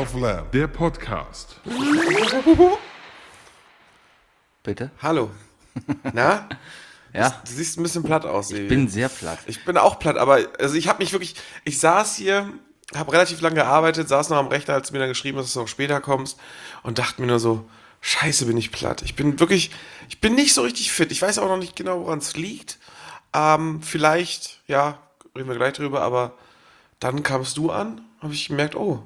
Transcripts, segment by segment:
of Lamb, der Podcast. Bitte? Hallo. Na? Ja. Du siehst ein bisschen platt aus, Sebi. Ich bin sehr platt. Ich bin auch platt, aber also ich habe mich wirklich, ich saß hier, habe relativ lange gearbeitet, saß noch am Rechner, als du mir dann geschrieben hast, dass du noch später kommst und dachte mir nur so, scheiße, bin ich platt. Ich bin nicht so richtig fit. Ich weiß auch noch nicht genau, woran es liegt. Vielleicht, ja, reden wir gleich drüber, aber dann kamst du an, habe ich gemerkt, oh.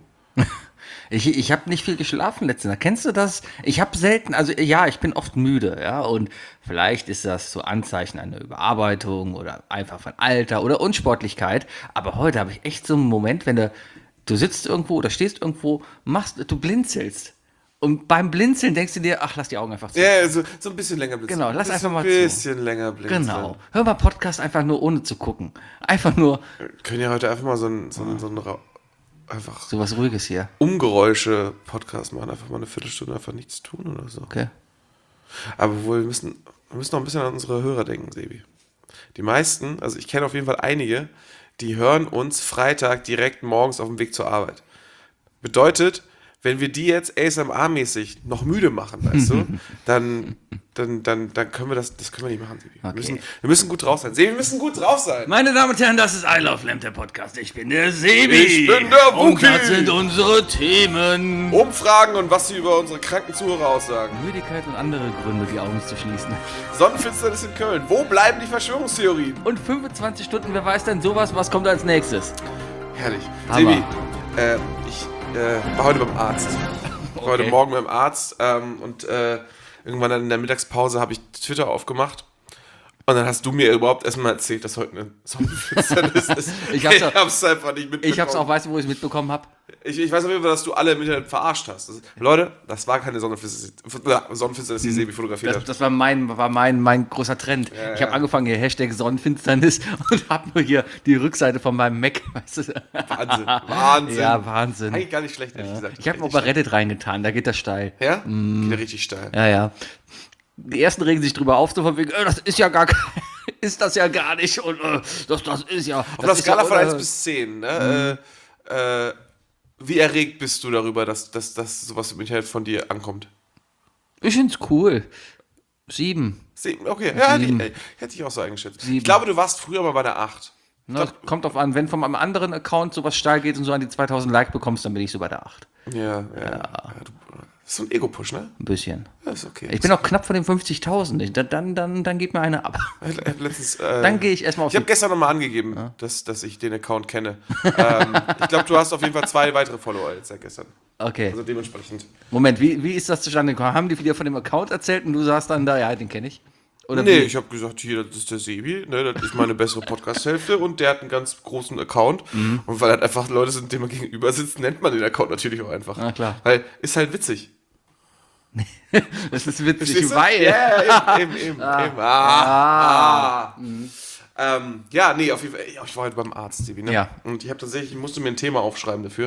Ich habe nicht viel geschlafen letzte Nacht. Kennst du das? Ich habe selten, also ja, ich bin oft müde, ja, und vielleicht ist das so Anzeichen einer Überarbeitung oder einfach von Alter oder Unsportlichkeit. Aber heute habe ich echt so einen Moment, wenn du sitzt irgendwo oder stehst irgendwo, du blinzelst. Und beim Blinzeln denkst du dir, ach, lass die Augen einfach zu. Ja, so ein bisschen länger blinzeln. Genau, lass einfach mal zu. Ein bisschen länger blinzeln. Genau. Hör mal Podcast einfach nur ohne zu gucken. Einfach nur Wir können ja heute einfach mal so ein einfach so was Ruhiges hier. Umgeräusche-Podcast machen. Einfach mal eine Viertelstunde einfach nichts tun oder so. Okay. Aber wohl, wir müssen noch ein bisschen an unsere Hörer denken, Sebi. Die meisten, also ich kenne auf jeden Fall einige, die hören uns Freitag direkt morgens auf dem Weg zur Arbeit. Bedeutet, wenn wir die jetzt ASMR-mäßig noch müde machen, weißt du, dann können wir das können wir nicht machen, Sebi. Okay. Wir müssen gut drauf sein. Sebi, wir müssen gut drauf sein. Meine Damen und Herren, das ist I Love Lamb, der Podcast. Ich bin der Sebi. Ich bin der Wookie. Und das sind unsere Themen. Umfragen und was sie über unsere kranken Zuhörer aussagen. Müdigkeit und andere Gründe, die Augen zu schließen. Sonnenfinsternis in Köln. Wo bleiben die Verschwörungstheorien? Und 25 Stunden, wer weiß denn sowas, was kommt als nächstes? Herrlich. Hammer. Sebi, ich war heute beim Arzt. Ich war heute Morgen beim Arzt und irgendwann dann in der Mittagspause habe ich Twitter aufgemacht. Und dann hast du mir überhaupt erstmal erzählt, dass heute eine Sonnenfinsternis ist. Ich hab's einfach nicht mitbekommen. Ich hab's auch, weißt du, wo ich es mitbekommen habe? Ich weiß auf jeden Fall, dass du alle im Internet verarscht hast. Leute, das war keine Sonnenfinsternis, die Sebi fotografiert hat. Das war mein großer Trend. Ja, ich habe angefangen hier Hashtag Sonnenfinsternis und habe nur hier die Rückseite von meinem Mac. Weißt du? Wahnsinn. Ja, Wahnsinn. Eigentlich gar nicht schlecht, ehrlich gesagt. Ich habe auch bei Reddit reingetan, da geht das steil. Ja? Geht ja richtig steil. Ja. Die ersten regen sich drüber auf, so von wegen, das ist ja gar ist das ja gar nicht und das ist ja. Auf einer Skala ja, von 1 bis 10, ne? Wie erregt bist du darüber, dass sowas im Internet von dir ankommt? Ich find's cool. 7. 7, okay. Ja, 7. Hätte ich auch so eingeschätzt. 7. Ich glaube, du warst früher mal bei der 8. Kommt drauf an, wenn von einem anderen Account sowas steil geht und so an die 2000 Like bekommst, dann bin ich so bei der 8. Ja. Das ist so ein Ego-Push, ne? Ein bisschen. Ja, ist okay. Ich bin auch knapp vor den 50.000. Dann geht mir eine ab. Letztens, Dann gehe ich erstmal auf ich habe gestern nochmal angegeben, dass ich den Account kenne. Ich glaube, du hast auf jeden Fall 2 weitere Follower jetzt seit gestern. Okay. Also dementsprechend. Moment, wie ist das zustande gekommen? Haben die dir von dem Account erzählt und du sagst dann da, ja, den kenne ich? Oder Nee, wie? ich habe gesagt, hier, das ist der Sebi, ne, das ist meine bessere Podcast-Hälfte und der hat einen ganz großen Account. Und weil halt einfach Leute sind, denen man gegenüber sitzt, nennt man den Account natürlich auch einfach. Na klar. Weil, ist halt witzig. Das ist witzig, Verstehst du? weil... Ja, eben. Ja, nee, auf jeden Fall. Ich war heute beim Arzt, Sebi, ne? Ja. Und ich musste mir ein Thema aufschreiben dafür.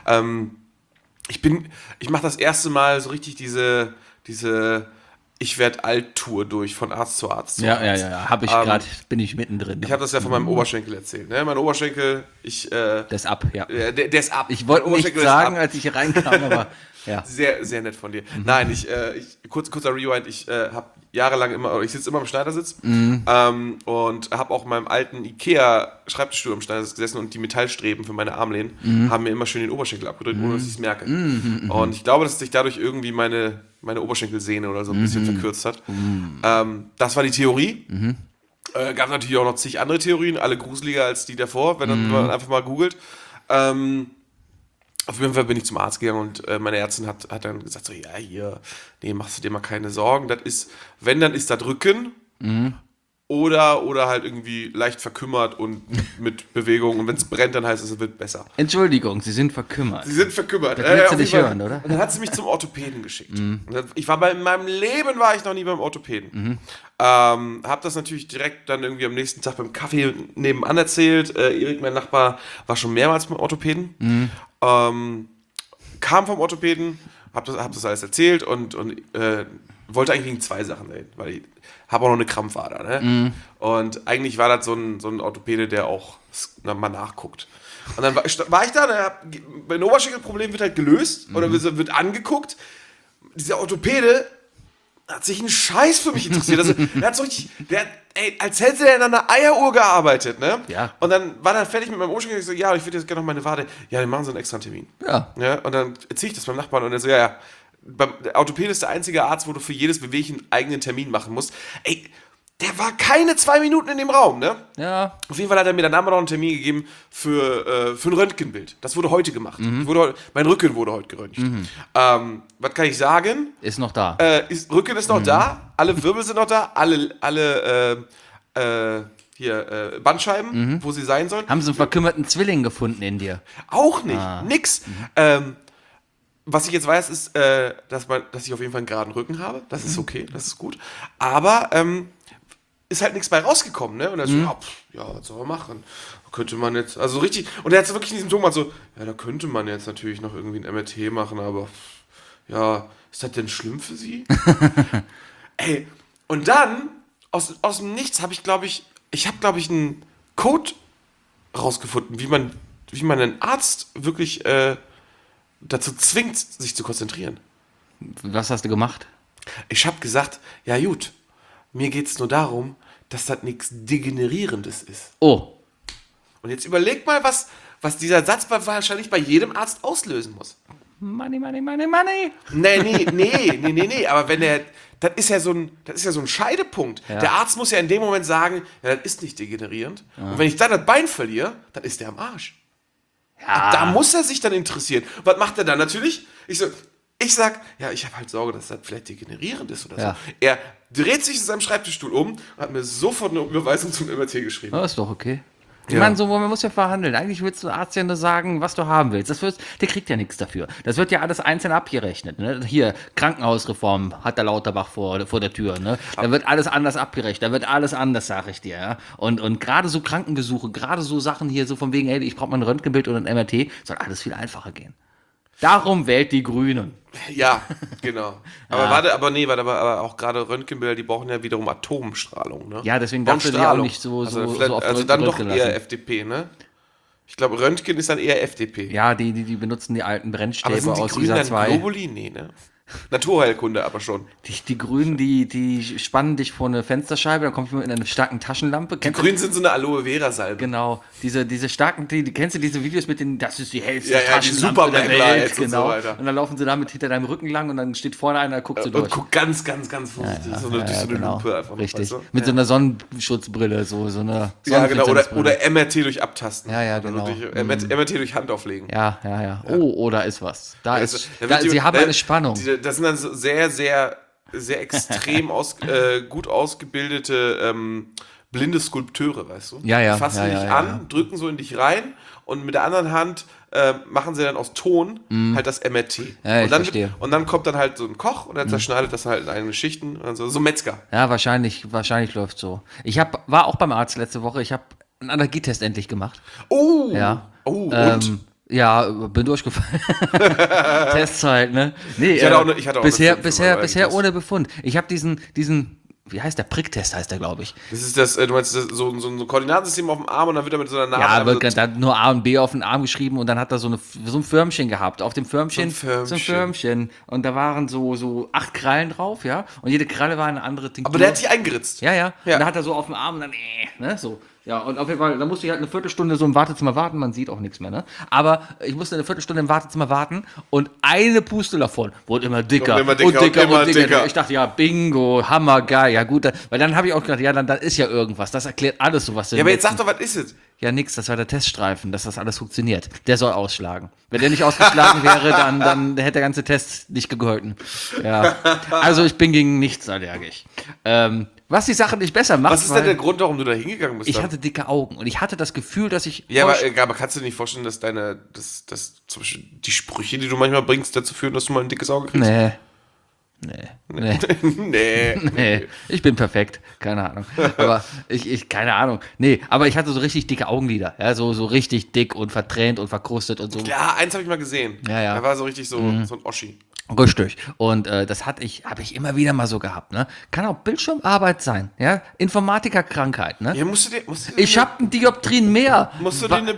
Ich mache das erste Mal so richtig diese Ich werd alt-Tour durch, von Arzt zu Arzt. Ja. Bin ich mittendrin. Ich habe das ja von meinem Oberschenkel erzählt. Ne? Mein Oberschenkel, Der ist ab, ja. der ist ab. Ich wollte Mein nicht Oberschenkel ist sagen, ab. als ich hier reinkam, aber ja. Sehr, sehr nett von dir. Nein, kurzer Rewind, ich habe jahrelang ich sitze immer im Schneidersitz und habe auch in meinem alten Ikea-Schreibtischstuhl im Schneidersitz gesessen und die Metallstreben für meine Armlehnen haben mir immer schön den Oberschenkel abgedrückt, ohne dass ich es merke. Und ich glaube, dass sich dadurch irgendwie meine Oberschenkelsehne oder so ein bisschen verkürzt hat. Das war die Theorie. Gab natürlich auch noch zig andere Theorien, alle gruseliger als die davor, wenn man einfach mal googelt. Auf jeden Fall bin ich zum Arzt gegangen und meine Ärztin hat dann gesagt, so, ja, hier, nee, machst du dir mal keine Sorgen. Das ist, wenn, dann ist das Rücken oder halt irgendwie leicht verkümmert und mit Bewegung. Und wenn es brennt, dann heißt es wird besser. Entschuldigung, Sie sind verkümmert. Sie sind verkümmert. Das willst du auf nicht jeden Fall. hören, oder? Und dann hat sie mich zum Orthopäden geschickt. Und in meinem Leben war ich noch nie beim Orthopäden. Hab das natürlich direkt dann irgendwie am nächsten Tag beim Kaffee nebenan erzählt. Erik, mein Nachbar, war schon mehrmals beim Orthopäden. Kam vom Orthopäden, hab das alles erzählt und wollte eigentlich wegen 2 Sachen reden, weil ich habe auch noch eine Krampfader. Ne? Und eigentlich war das so ein Orthopäde, der auch mal nachguckt. Und dann war ich da, mein Oberschenkelproblem wird halt gelöst oder wird angeguckt. Dieser Orthopäde hat sich einen Scheiß für mich interessiert. Also, der hat so richtig, als hätte er in einer Eieruhr gearbeitet, ne? Ja. Und dann war er fertig mit meinem Oberschenkel. Ich so, ja, ich würde jetzt gerne noch meine Wade. Ja, dann machen Sie einen extra Termin. Ja. Und dann erzähle ich das beim Nachbarn und er so, ja. Der Orthopäde ist der einzige Arzt, wo du für jedes Bewegchen einen eigenen Termin machen musst. Ey, der war keine 2 Minuten in dem Raum, ne? Ja. Auf jeden Fall hat er mir dann noch einen Termin gegeben für ein Röntgenbild. Das wurde heute gemacht. Mein Rücken wurde heute geröntgt. Was kann ich sagen? Ist noch da. Rücken ist noch da, alle Wirbel sind noch da, alle Bandscheiben, wo sie sein sollen. Haben sie einen verkümmerten Zwilling gefunden in dir? Auch nicht, nix. Was ich jetzt weiß, ist, dass ich auf jeden Fall einen geraden Rücken habe. Das ist okay, das ist gut. Aber ist halt nichts bei rausgekommen, ne? Und er so, was soll man machen? Könnte man jetzt, also richtig, und er hat so wirklich in diesem Ton mal so, ja, da könnte man jetzt natürlich noch irgendwie ein MRT machen, aber ja, ist das denn schlimm für Sie? Ey, und dann, aus dem Nichts habe ich, glaube ich, einen Code rausgefunden, wie man einen Arzt wirklich dazu zwingt, sich zu konzentrieren. Was hast du gemacht? Ich habe gesagt, ja gut, mir geht es nur darum, dass das nichts Degenerierendes ist. Oh. Und jetzt überleg mal, was dieser Satz wahrscheinlich bei jedem Arzt auslösen muss. Money, money, money, money. Nee, aber das ist ja so ein Scheidepunkt. Ja. Der Arzt muss ja in dem Moment sagen, ja, das ist nicht degenerierend. Ja. Und wenn ich dann das Bein verliere, dann ist der am Arsch. Ja. Da muss er sich dann interessieren. Was macht er dann natürlich? Ich sag, ja, ich habe halt Sorge, dass das vielleicht degenerierend ist oder so. Er dreht sich in seinem Schreibtischstuhl um und hat mir sofort eine Überweisung zum MRT geschrieben. Das ist doch okay. Ich meine, man muss ja verhandeln. Eigentlich willst du Arzt ja nur sagen, was du haben willst. Der kriegt ja nichts dafür. Das wird ja alles einzeln abgerechnet. Ne? Hier, Krankenhausreform hat der Lauterbach vor der Tür. Ne? Da wird alles anders abgerechnet. Da wird alles anders, sag ich dir. Ja? Und gerade so Krankenbesuche, gerade so Sachen hier, so von wegen, ey, ich brauche mal ein Röntgenbild oder ein MRT, soll alles viel einfacher gehen. Darum wählt die Grünen. Ja, genau. Aber auch gerade Röntgenbilder, die brauchen ja wiederum Atomstrahlung, ne? Ja, deswegen darfst du die auch nicht so oft also dann doch Röntgen eher lassen. FDP, ne? Ich glaube, Röntgen ist dann eher FDP. Ja, die benutzen die alten Brennstäbe aber sind die aus Grünen ISA dann 2. Globuli? Nee, ne? Naturheilkunde aber schon. Die Grünen, die spannen dich vor eine Fensterscheibe, dann kommt jemand in einer starken Taschenlampe. Die Grünen sind so eine Aloe-Vera-Salbe. Genau, diese starken, kennst du diese Videos mit den, das ist die hellste Ja, die Taschenlampe der Superman-Lights Welt, genau. und so weiter. Und dann laufen sie damit hinter deinem Rücken lang und dann steht vorne einer, guckt so durch. Und guckt ganz, ganz, ganz vorsichtig durch so eine Lupe einfach. Richtig, Weißt du? mit so einer Sonnenschutzbrille, so eine Ja, genau, Sonnenfinsternisbrille. oder MRT durch Abtasten. Ja, genau. Also MRT durch Hand auflegen. Ja. Oh, da ist was. Sie haben da- eine Spannung. Das sind dann so sehr, sehr, sehr extrem gut ausgebildete blinde Skulpteure, weißt du? Ja. Die fassen dich an, drücken so in dich rein und mit der anderen Hand machen sie dann aus Ton halt das MRT. Ja, und, dann verstehe. und dann kommt dann halt so ein Koch und er zerschneidet das halt in eigene Schichten. Also, so Metzger. Ja, wahrscheinlich läuft so. War auch beim Arzt letzte Woche. Ich habe einen Allergietest endlich gemacht. Oh! Ja. Oh, und? Ja, bin durchgefallen. Tests halt, ne? Nee, Ich hatte auch eine bisher 5 für meinen Allergietest. ohne Befund. Ich habe diesen, wie heißt der? Pricktest heißt der, glaube ich. Das ist das, du meinst so ein Koordinatensystem auf dem Arm und dann wird er mit so einer Nadel. Ja, aber so da hat nur A und B auf den Arm geschrieben und dann hat er so ein Förmchen gehabt. Auf dem Förmchen, So ein Förmchen. Und da waren so 8 Krallen drauf, ja. Und jede Kralle war eine andere Tinktur. aber der hat dich eingeritzt. Ja. Und da hat er so auf dem Arm und dann, ne, so. Ja, und auf jeden Fall, da musste ich halt eine Viertelstunde so im Wartezimmer warten, man sieht auch nichts mehr, ne? Aber ich musste eine Viertelstunde im Wartezimmer warten und eine Puste davon wurde immer dicker. Und immer dicker. Ich dachte, ja, bingo, hammergeil, ja gut, weil dann habe ich auch gedacht, ja, dann ist ja irgendwas, das erklärt alles so, was Ja, aber jetzt sag doch, was ist es? Ja, nix, das war der Teststreifen, dass das alles funktioniert. Der soll ausschlagen. Wenn der nicht ausgeschlagen wäre, dann hätte der ganze Test nicht gegolten. Ja. Also ich bin gegen nichts allergisch. Was die Sache nicht besser macht. Was ist denn der Grund, warum du da hingegangen bist? Ich hatte dicke Augen und ich hatte das Gefühl, dass ich. Ja, aber kannst du dir nicht vorstellen, dass dass zum Beispiel die Sprüche, die du manchmal bringst, dazu führen, dass du mal ein dickes Auge kriegst? Nee. Ich bin perfekt. Keine Ahnung. Aber keine Ahnung. Nee, aber ich hatte so richtig dicke Augenlider. Ja, so richtig dick und vertränt und verkrustet und so. Ja, eins habe ich mal gesehen. Ja. Da war so richtig so ein Oschi. Richtig. Und das habe ich immer wieder mal so gehabt. Ne? Kann auch Bildschirmarbeit sein. Ja? Informatikerkrankheit. Ne? Ja, musst du dir Ich habe ein Dioptrien mehr. Musst du dir eine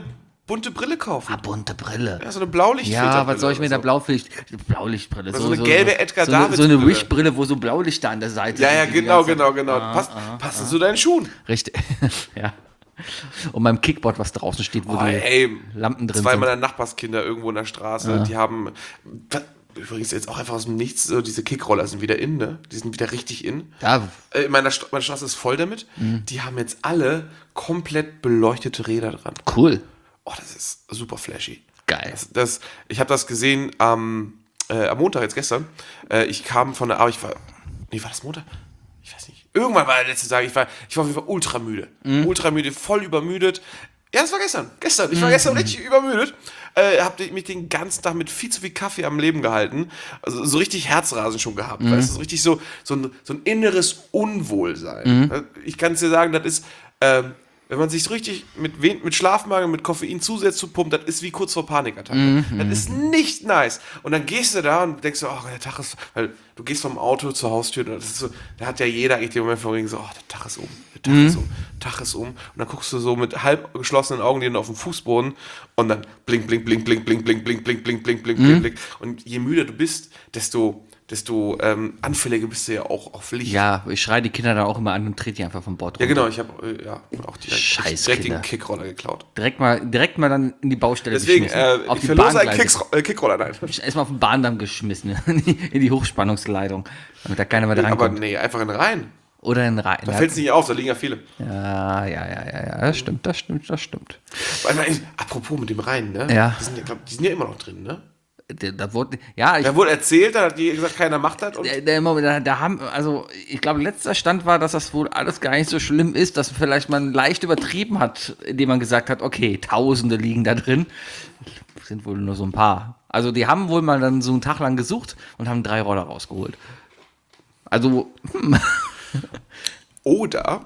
bunte Brille kaufen. Bunte Brille. Ja, so eine Blaulichtfilterbrille. Ja, was soll ich mit der oder Blaulichtbrille? so eine gelbe Edgar so eine Davids-Brille. Wish-Brille, wo so Blaulichter an der Seite Ja, sind. die genau. ganze Zeit- Passt zu deinen Schuhen. Richtig, ja. Und beim Kickboard, was draußen steht, wo die Ey, Lampen drin zwei sind. meiner Nachbarskinder irgendwo in der Straße, die haben, übrigens jetzt auch einfach aus dem Nichts, so diese Kickroller sind wieder in, ne? Die sind wieder richtig in. Ja, Meine Straße ist voll damit. Die haben jetzt alle komplett beleuchtete Räder dran. cool. Oh, das ist super flashy. Geil. Ich habe das gesehen am Montag, jetzt gestern. Ich kam von der Arbeit, war das Montag? Ich weiß nicht. Irgendwann war der letzte Tag, ich war auf jeden Fall ultra müde. Ultra müde, voll übermüdet. Ja, das war gestern. Ich war gestern richtig übermüdet. Hab mich den ganzen Tag mit viel zu viel Kaffee am Leben gehalten. Also so richtig Herzrasen schon gehabt. Weißt du, so richtig so ein inneres Unwohlsein. Ich kann es dir sagen, das ist, wenn man sich so richtig mit Schlafmangel, mit Koffein zusätzlich zupumpt, das ist wie kurz vor Panikattacke. Das ist nicht nice. Und dann gehst du da und denkst so, oh, der Tag ist, weil du gehst vom Auto zur Haustür, und das ist so, da hat ja jeder eigentlich den Moment vor so, oh, der Tag ist um, der Tag ist um. Und dann guckst du so mit halb geschlossenen Augen auf den Fußboden und dann blink, blink, blink, blink, blink, blink, blink, blink, blink, blink, blink, blink, blink. Und je müder du bist, desto anfälliger bist du ja auch auf Licht. Ja, ich schreie die Kinder dann auch immer an und trete die einfach vom Bord runter. Ja, genau, ich habe auch Scheiß direkt Kinder. den Kickroller geklaut. Direkt mal dann in die Baustelle Deswegen, geschmissen. Auf ich die verlose einen Bahngleise. Kickroller, nein. Erstmal auf den Bahndamm geschmissen, in die Hochspannungsleitung, damit da keiner mehr Aber drankommt. nee, einfach in den Rhein. Oder in Rhein. Da fällt es nicht auf, da liegen ja viele. Ja, das stimmt. Apropos mit dem Rhein, ne? Ja. Die sind ja immer noch drin, ne? Da wurde, ja, Da wurde erzählt, da hat die gesagt, keiner macht das. Und ich glaube, letzter Stand war, dass das wohl alles gar nicht so schlimm ist, dass vielleicht man leicht übertrieben hat, indem man gesagt hat, okay, Tausende liegen da drin. Sind wohl nur so ein paar. Also die haben wohl mal dann so einen Tag lang gesucht und haben 3 Roller rausgeholt. Also, oder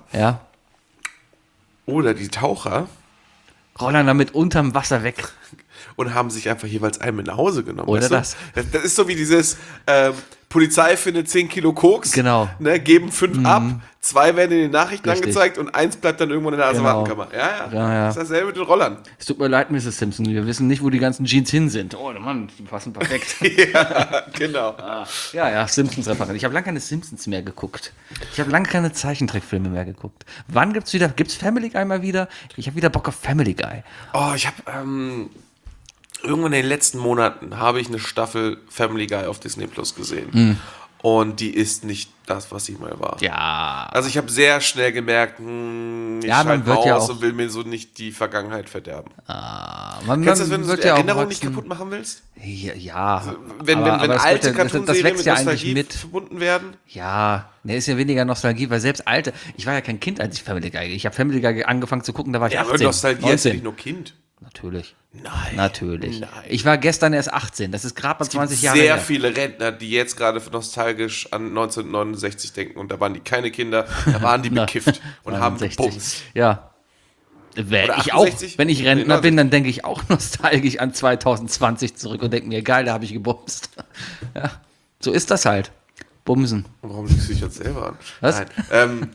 die Taucher Rollern damit unterm Wasser weg. und haben sich einfach jeweils einen mit nach Hause genommen. Oder weißt du? Das ist so wie dieses Polizei findet 10 Kilo Koks, Genau. ne, geben 5 ab, 2 werden in den Nachrichten Richtig. angezeigt und 1 bleibt dann irgendwann in der Asservatenkammer. Ja. Das ist dasselbe mit den Rollern. Es tut mir leid, Mrs. Simpson, wir wissen nicht, wo die ganzen Jeans hin sind. Oh Mann, die passen perfekt. Ja, genau. Ja, Simpsons-Referent. Ich habe lange keine Simpsons mehr geguckt. Ich habe lange keine Zeichentrickfilme mehr geguckt. Wann gibt's Family Guy mal wieder? Ich habe wieder Bock auf Family Guy. Oh, ich habe irgendwann in den letzten Monaten habe ich eine Staffel Family Guy auf Disney Plus gesehen. Und die ist nicht das, was sie mal war. Ja. Also ich habe sehr schnell gemerkt, ich man schalte wird mal ja aus auch- und will mir so nicht die Vergangenheit verderben. Man Kennst du das, wenn du so wird die ja auch Erinnerung nicht wachsen. kaputt machen willst? Ja. Wenn aber das alte wird ja- das Cartoonserien wächst mit ja eigentlich Nostalgie mit. verbunden werden? Ja, ist ja weniger Nostalgie, weil selbst alte, ich war ja kein Kind, als ich Family Guy, ich habe Family Guy angefangen zu gucken, da war ich Ja, 18. aber Nostalgie ist 19. nicht nur Kind. Natürlich. Nein. Natürlich. Nein. Ich war gestern erst 18, das ist gerade mal 20 Jahre Sehr her. viele Rentner, die jetzt gerade nostalgisch an 1969 denken und da waren die keine Kinder, da waren die bekifft und haben 69. gebumst. Ja. Wäre Oder ich auch, 68? wenn ich Rentner Nee, bin, dann denke ich auch nostalgisch an 2020 zurück und denke mir, geil, da habe ich gebumst. Ja, so ist das halt. Bumsen. Warum lügst du dich jetzt selber an? Was? Nein.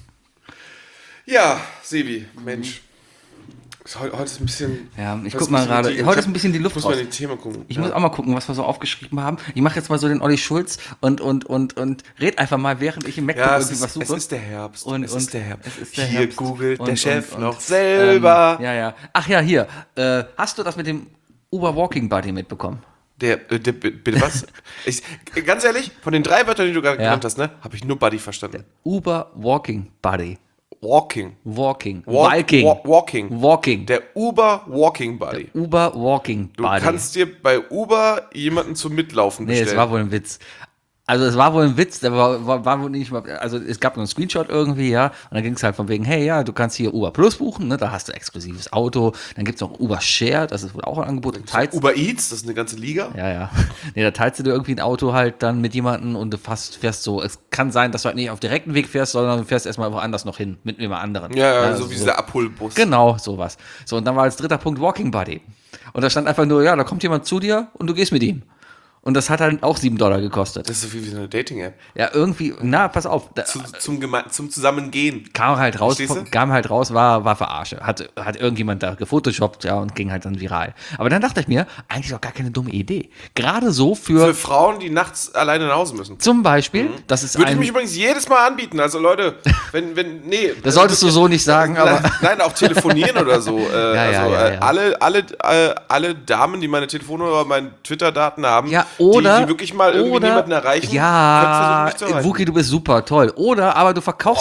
Ja, Sebi, Mensch. Heute ist ein bisschen. Ja, ich heute guck mal gerade. die- Heute ist ein bisschen die Luft Ich muss raus. mal in die Thema gucken. Ich muss auch mal gucken, was wir so aufgeschrieben haben. Ich mache jetzt mal so den Olli Schulz und red einfach mal, während ich im MacBook Ja, irgendwie was suche. es ist der Herbst. Es ist der Hier Herbst. googelt der Und- Chef und- noch selber. Ja. Ach ja, hier. Hast du das mit dem Uber Walking Buddy mitbekommen? Bitte was? Ganz ehrlich, von den 3 Wörtern, die du gerade genannt hast, ne, habe ich nur Buddy verstanden. Uber Walking Buddy. Walking. Walking. Walking. Walking. Der Uber Walking Buddy. Uber Walking Du Buddy. kannst dir bei Uber jemanden zum Mitlaufen Nee, bestellen. es war wohl ein Witz. Also es war wohl ein Witz, der war wohl nicht mal, also es gab nur einen Screenshot irgendwie, ja, und dann ging es halt von wegen, hey, ja, du kannst hier Uber Plus buchen, ne, da hast du exklusives Auto, dann gibt es noch Uber Share, das ist wohl auch ein Angebot, Uber Eats, das ist eine ganze Liga. Ja. Nee, da teilst du dir irgendwie ein Auto halt dann mit jemandem und du fährst so, es kann sein, dass du halt nicht auf direkten Weg fährst, sondern du fährst erstmal woanders noch hin, mit jemand anderen. Ja, also so wie dieser Abholbus. Genau, sowas. So, und dann war als dritter Punkt Walking Buddy. Und da stand einfach nur, ja, da kommt jemand zu dir und du gehst mit ihm. Und das hat dann auch $7 gekostet. Das ist so viel wie so eine Dating-App. Ja, irgendwie, pass auf. Zum Zusammengehen. Kam halt raus, Verstehst du? war Verarsche. Hat irgendjemand da gefotoshoppt, ja, und ging halt dann viral. Aber dann dachte ich mir, eigentlich auch gar keine dumme Idee. Gerade so Für Frauen, die nachts alleine nach Hause müssen. zum Beispiel, das ist Würde ich mich übrigens jedes Mal anbieten. Also Leute, nee. Das solltest du so nicht sagen, aber. Nein, auch telefonieren oder so. Ja. Alle Damen, die meine Telefonnummer oder meine Twitter-Daten haben, Ja, oder, die wirklich mal irgendwie niemanden erreichen, ja, können versuchen, mich zu erreichen. Wookie, du bist super, toll. Oder aber du verkaufst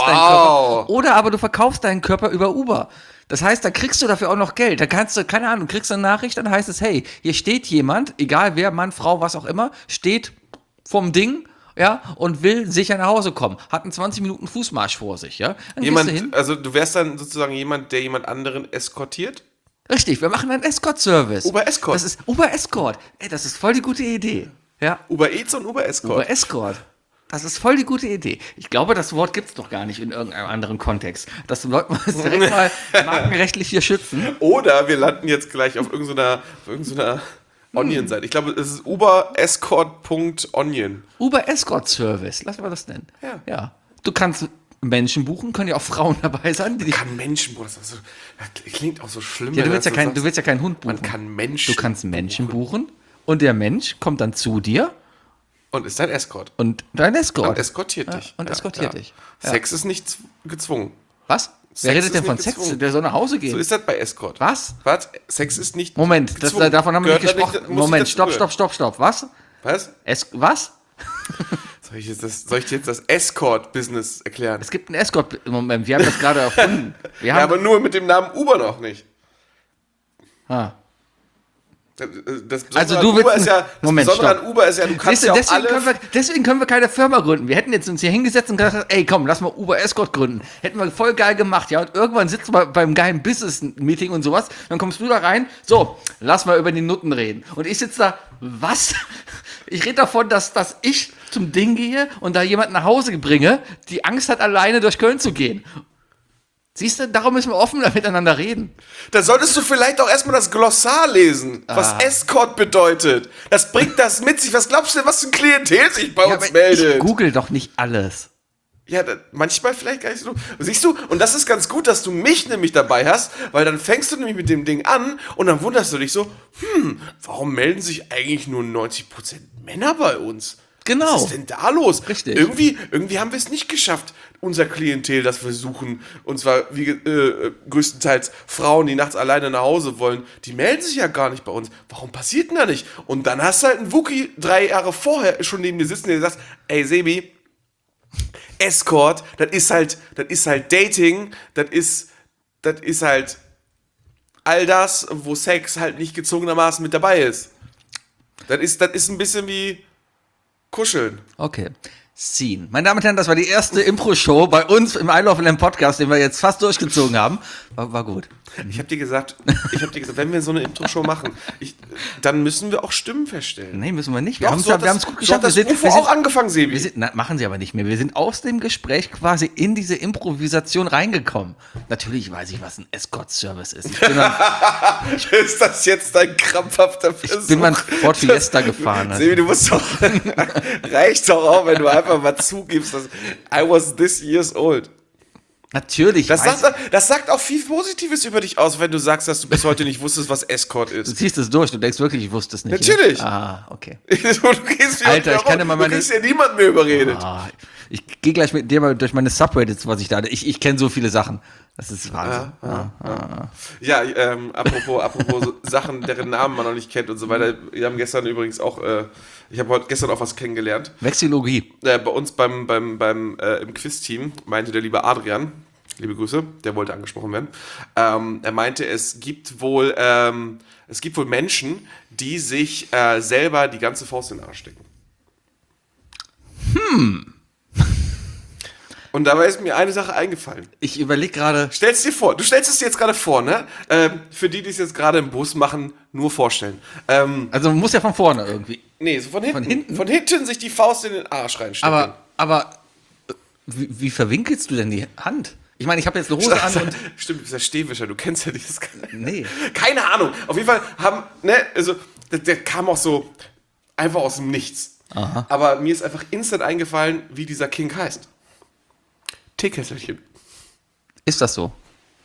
deinen Körper über Uber. Das heißt, da kriegst du dafür auch noch Geld. Da kannst du, keine Ahnung, kriegst du eine Nachricht, dann heißt es, hey, hier steht jemand, egal wer, Mann, Frau, was auch immer, steht vom Ding, ja, und will sicher nach Hause kommen. Hat einen 20 Minuten Fußmarsch vor sich, ja. Dann gehst du hin. Also du wärst dann sozusagen jemand, der jemand anderen eskortiert? Richtig, wir machen einen Escort-Service. Uber Escort. Das ist Uber Escort. Ey, das ist voll die gute Idee. Ja. Uber Eats und Uber Escort. Uber Escort. Das ist voll die gute Idee. Ich glaube, das Wort gibt es doch gar nicht in irgendeinem anderen Kontext. Das sollten wir uns direkt mal markenrechtlich hier schützen. Oder wir landen jetzt gleich auf irgendeiner Onion-Seite. Ich glaube, es ist uberescort.onion. Uber Escort Service, lass mal das nennen. Ja. Du kannst Menschen buchen, können ja auch Frauen dabei sein. Die Kann Menschen buchen, das klingt auch so schlimm. ja, wenn du willst ja keinen Hund buchen. Man kann Menschen Du kannst Menschen buchen und der Mensch kommt dann zu dir und ist dein Escort. und dein Escort. Und eskortiert dich. Und eskortiert dich. Ja. Sex ist nicht gezwungen. Was? Wer Sex redet denn ist von nicht Sex? gezwungen. Der soll nach Hause gehen. So ist das bei Escort. Was? Was? Sex ist nicht Moment, gezwungen. davon haben wir nicht Gehört da gesprochen. muss Moment, ich dazu stopp. Was? Was? Was? Soll ich dir jetzt das Escort-Business erklären? Es gibt einen Escort. Moment, wir haben das gerade erfunden. Wir Ja, haben, aber nur mit dem Namen Uber noch nicht. ah. Das Also Besondere du an willst Uber ist ja, das Moment, Besondere stopp. an Uber ist ja, du kannst Siehst du, ja auch alle... deswegen können wir keine Firma gründen. Wir hätten jetzt uns hier hingesetzt und gesagt, ey, komm, lass mal Uber Escort gründen. Hätten wir voll geil gemacht, ja. Und irgendwann sitzen wir beim geilen Business-Meeting und sowas. Dann kommst du da rein, so, lass mal über die Nutten reden. Und ich sitze da, was? Ich rede davon, dass ich zum Ding gehe und da jemanden nach Hause bringe, die Angst hat, alleine durch Köln zu gehen. Siehst du, darum müssen wir offen miteinander reden. Da solltest du vielleicht auch erstmal das Glossar lesen, was Escort bedeutet. Das bringt das mit sich. Was glaubst du denn, was für ein Klientel sich bei uns meldet? Ich google doch nicht alles. Ja, manchmal vielleicht gar nicht so. Siehst du, und das ist ganz gut, dass du mich nämlich dabei hast, weil dann fängst du nämlich mit dem Ding an und dann wunderst du dich so, warum melden sich eigentlich nur 90% Männer bei uns? Genau. Was ist denn da los? Richtig. Irgendwie haben wir es nicht geschafft, unser Klientel, das wir suchen, und zwar größtenteils Frauen, die nachts alleine nach Hause wollen, die melden sich ja gar nicht bei uns. Warum passiert denn da nicht? Und dann hast du halt einen Wookie 3 Jahre vorher schon neben dir sitzen, der sagt, ey Sebi, Escort, das ist halt Dating, das ist halt all das, wo Sex halt nicht gezwungenermaßen mit dabei ist. Das ist ein bisschen wie Kuscheln. Okay. Scene. Meine Damen und Herren, das war die erste Impro-Show bei uns im I Love Lamb Podcast, den wir jetzt fast durchgezogen haben. War gut. Ich habe dir gesagt, wenn wir so eine Intro-Show machen, dann müssen wir auch Stimmen feststellen. Nee, müssen wir nicht. Doch, Wir haben es gut geschafft. So hat das UFO auch angefangen, Sebi. Machen sie aber nicht mehr. Wir sind aus dem Gespräch quasi in diese Improvisation reingekommen. Natürlich weiß ich, was ein Escort-Service ist. Ist das jetzt dein krampfhafter Versuch? Ich bin mal ein Ford Fiesta gefahren. Sebi, du musst doch, reicht doch auch, wenn du einfach mal zugibst, dass I was this years old. Natürlich. Das sagt auch viel Positives über dich aus, wenn du sagst, dass du bis heute nicht wusstest, was Escort Du ist. ziehst es durch, du denkst wirklich, ich wusste es nicht. Natürlich. Ja? Ah, okay. Du gehst Alter, ich kann ja mal du kriegst ja niemand mehr überredet. Ah, ich gehe gleich mit dir mal durch meine Subreddits, was ich da hatte. Ich kenne so viele Sachen. Das ist Wahnsinn. Ja, apropos so Sachen, deren Namen man noch nicht kennt und so weiter. Wir haben gestern übrigens auch, ich habe gestern auch was kennengelernt. Vexillologie. Bei uns im Quiz-Team meinte der liebe Adrian, liebe Grüße, der wollte angesprochen werden. Er meinte, es gibt wohl Menschen, die sich selber die ganze Faust in den Arsch stecken. Und dabei ist mir eine Sache eingefallen. Ich überlege gerade. Du stellst es dir jetzt gerade vor, ne? Für die es jetzt gerade im Bus machen, nur vorstellen. Also man muss ja von vorne irgendwie. Nee, so von hinten. Von hinten sich die Faust in den Arsch reinstecken. Aber wie verwinkelst du denn die Hand? Ich meine, ich habe jetzt eine Hose an und... Stimmt, du bist ja Stehwischer, du kennst ja dieses... Nee. Keine Ahnung. Auf jeden Fall der kam auch so Einfach aus dem Nichts. Aber mir ist einfach instant eingefallen, wie dieser King heißt. Teekesselchen. Ist das so?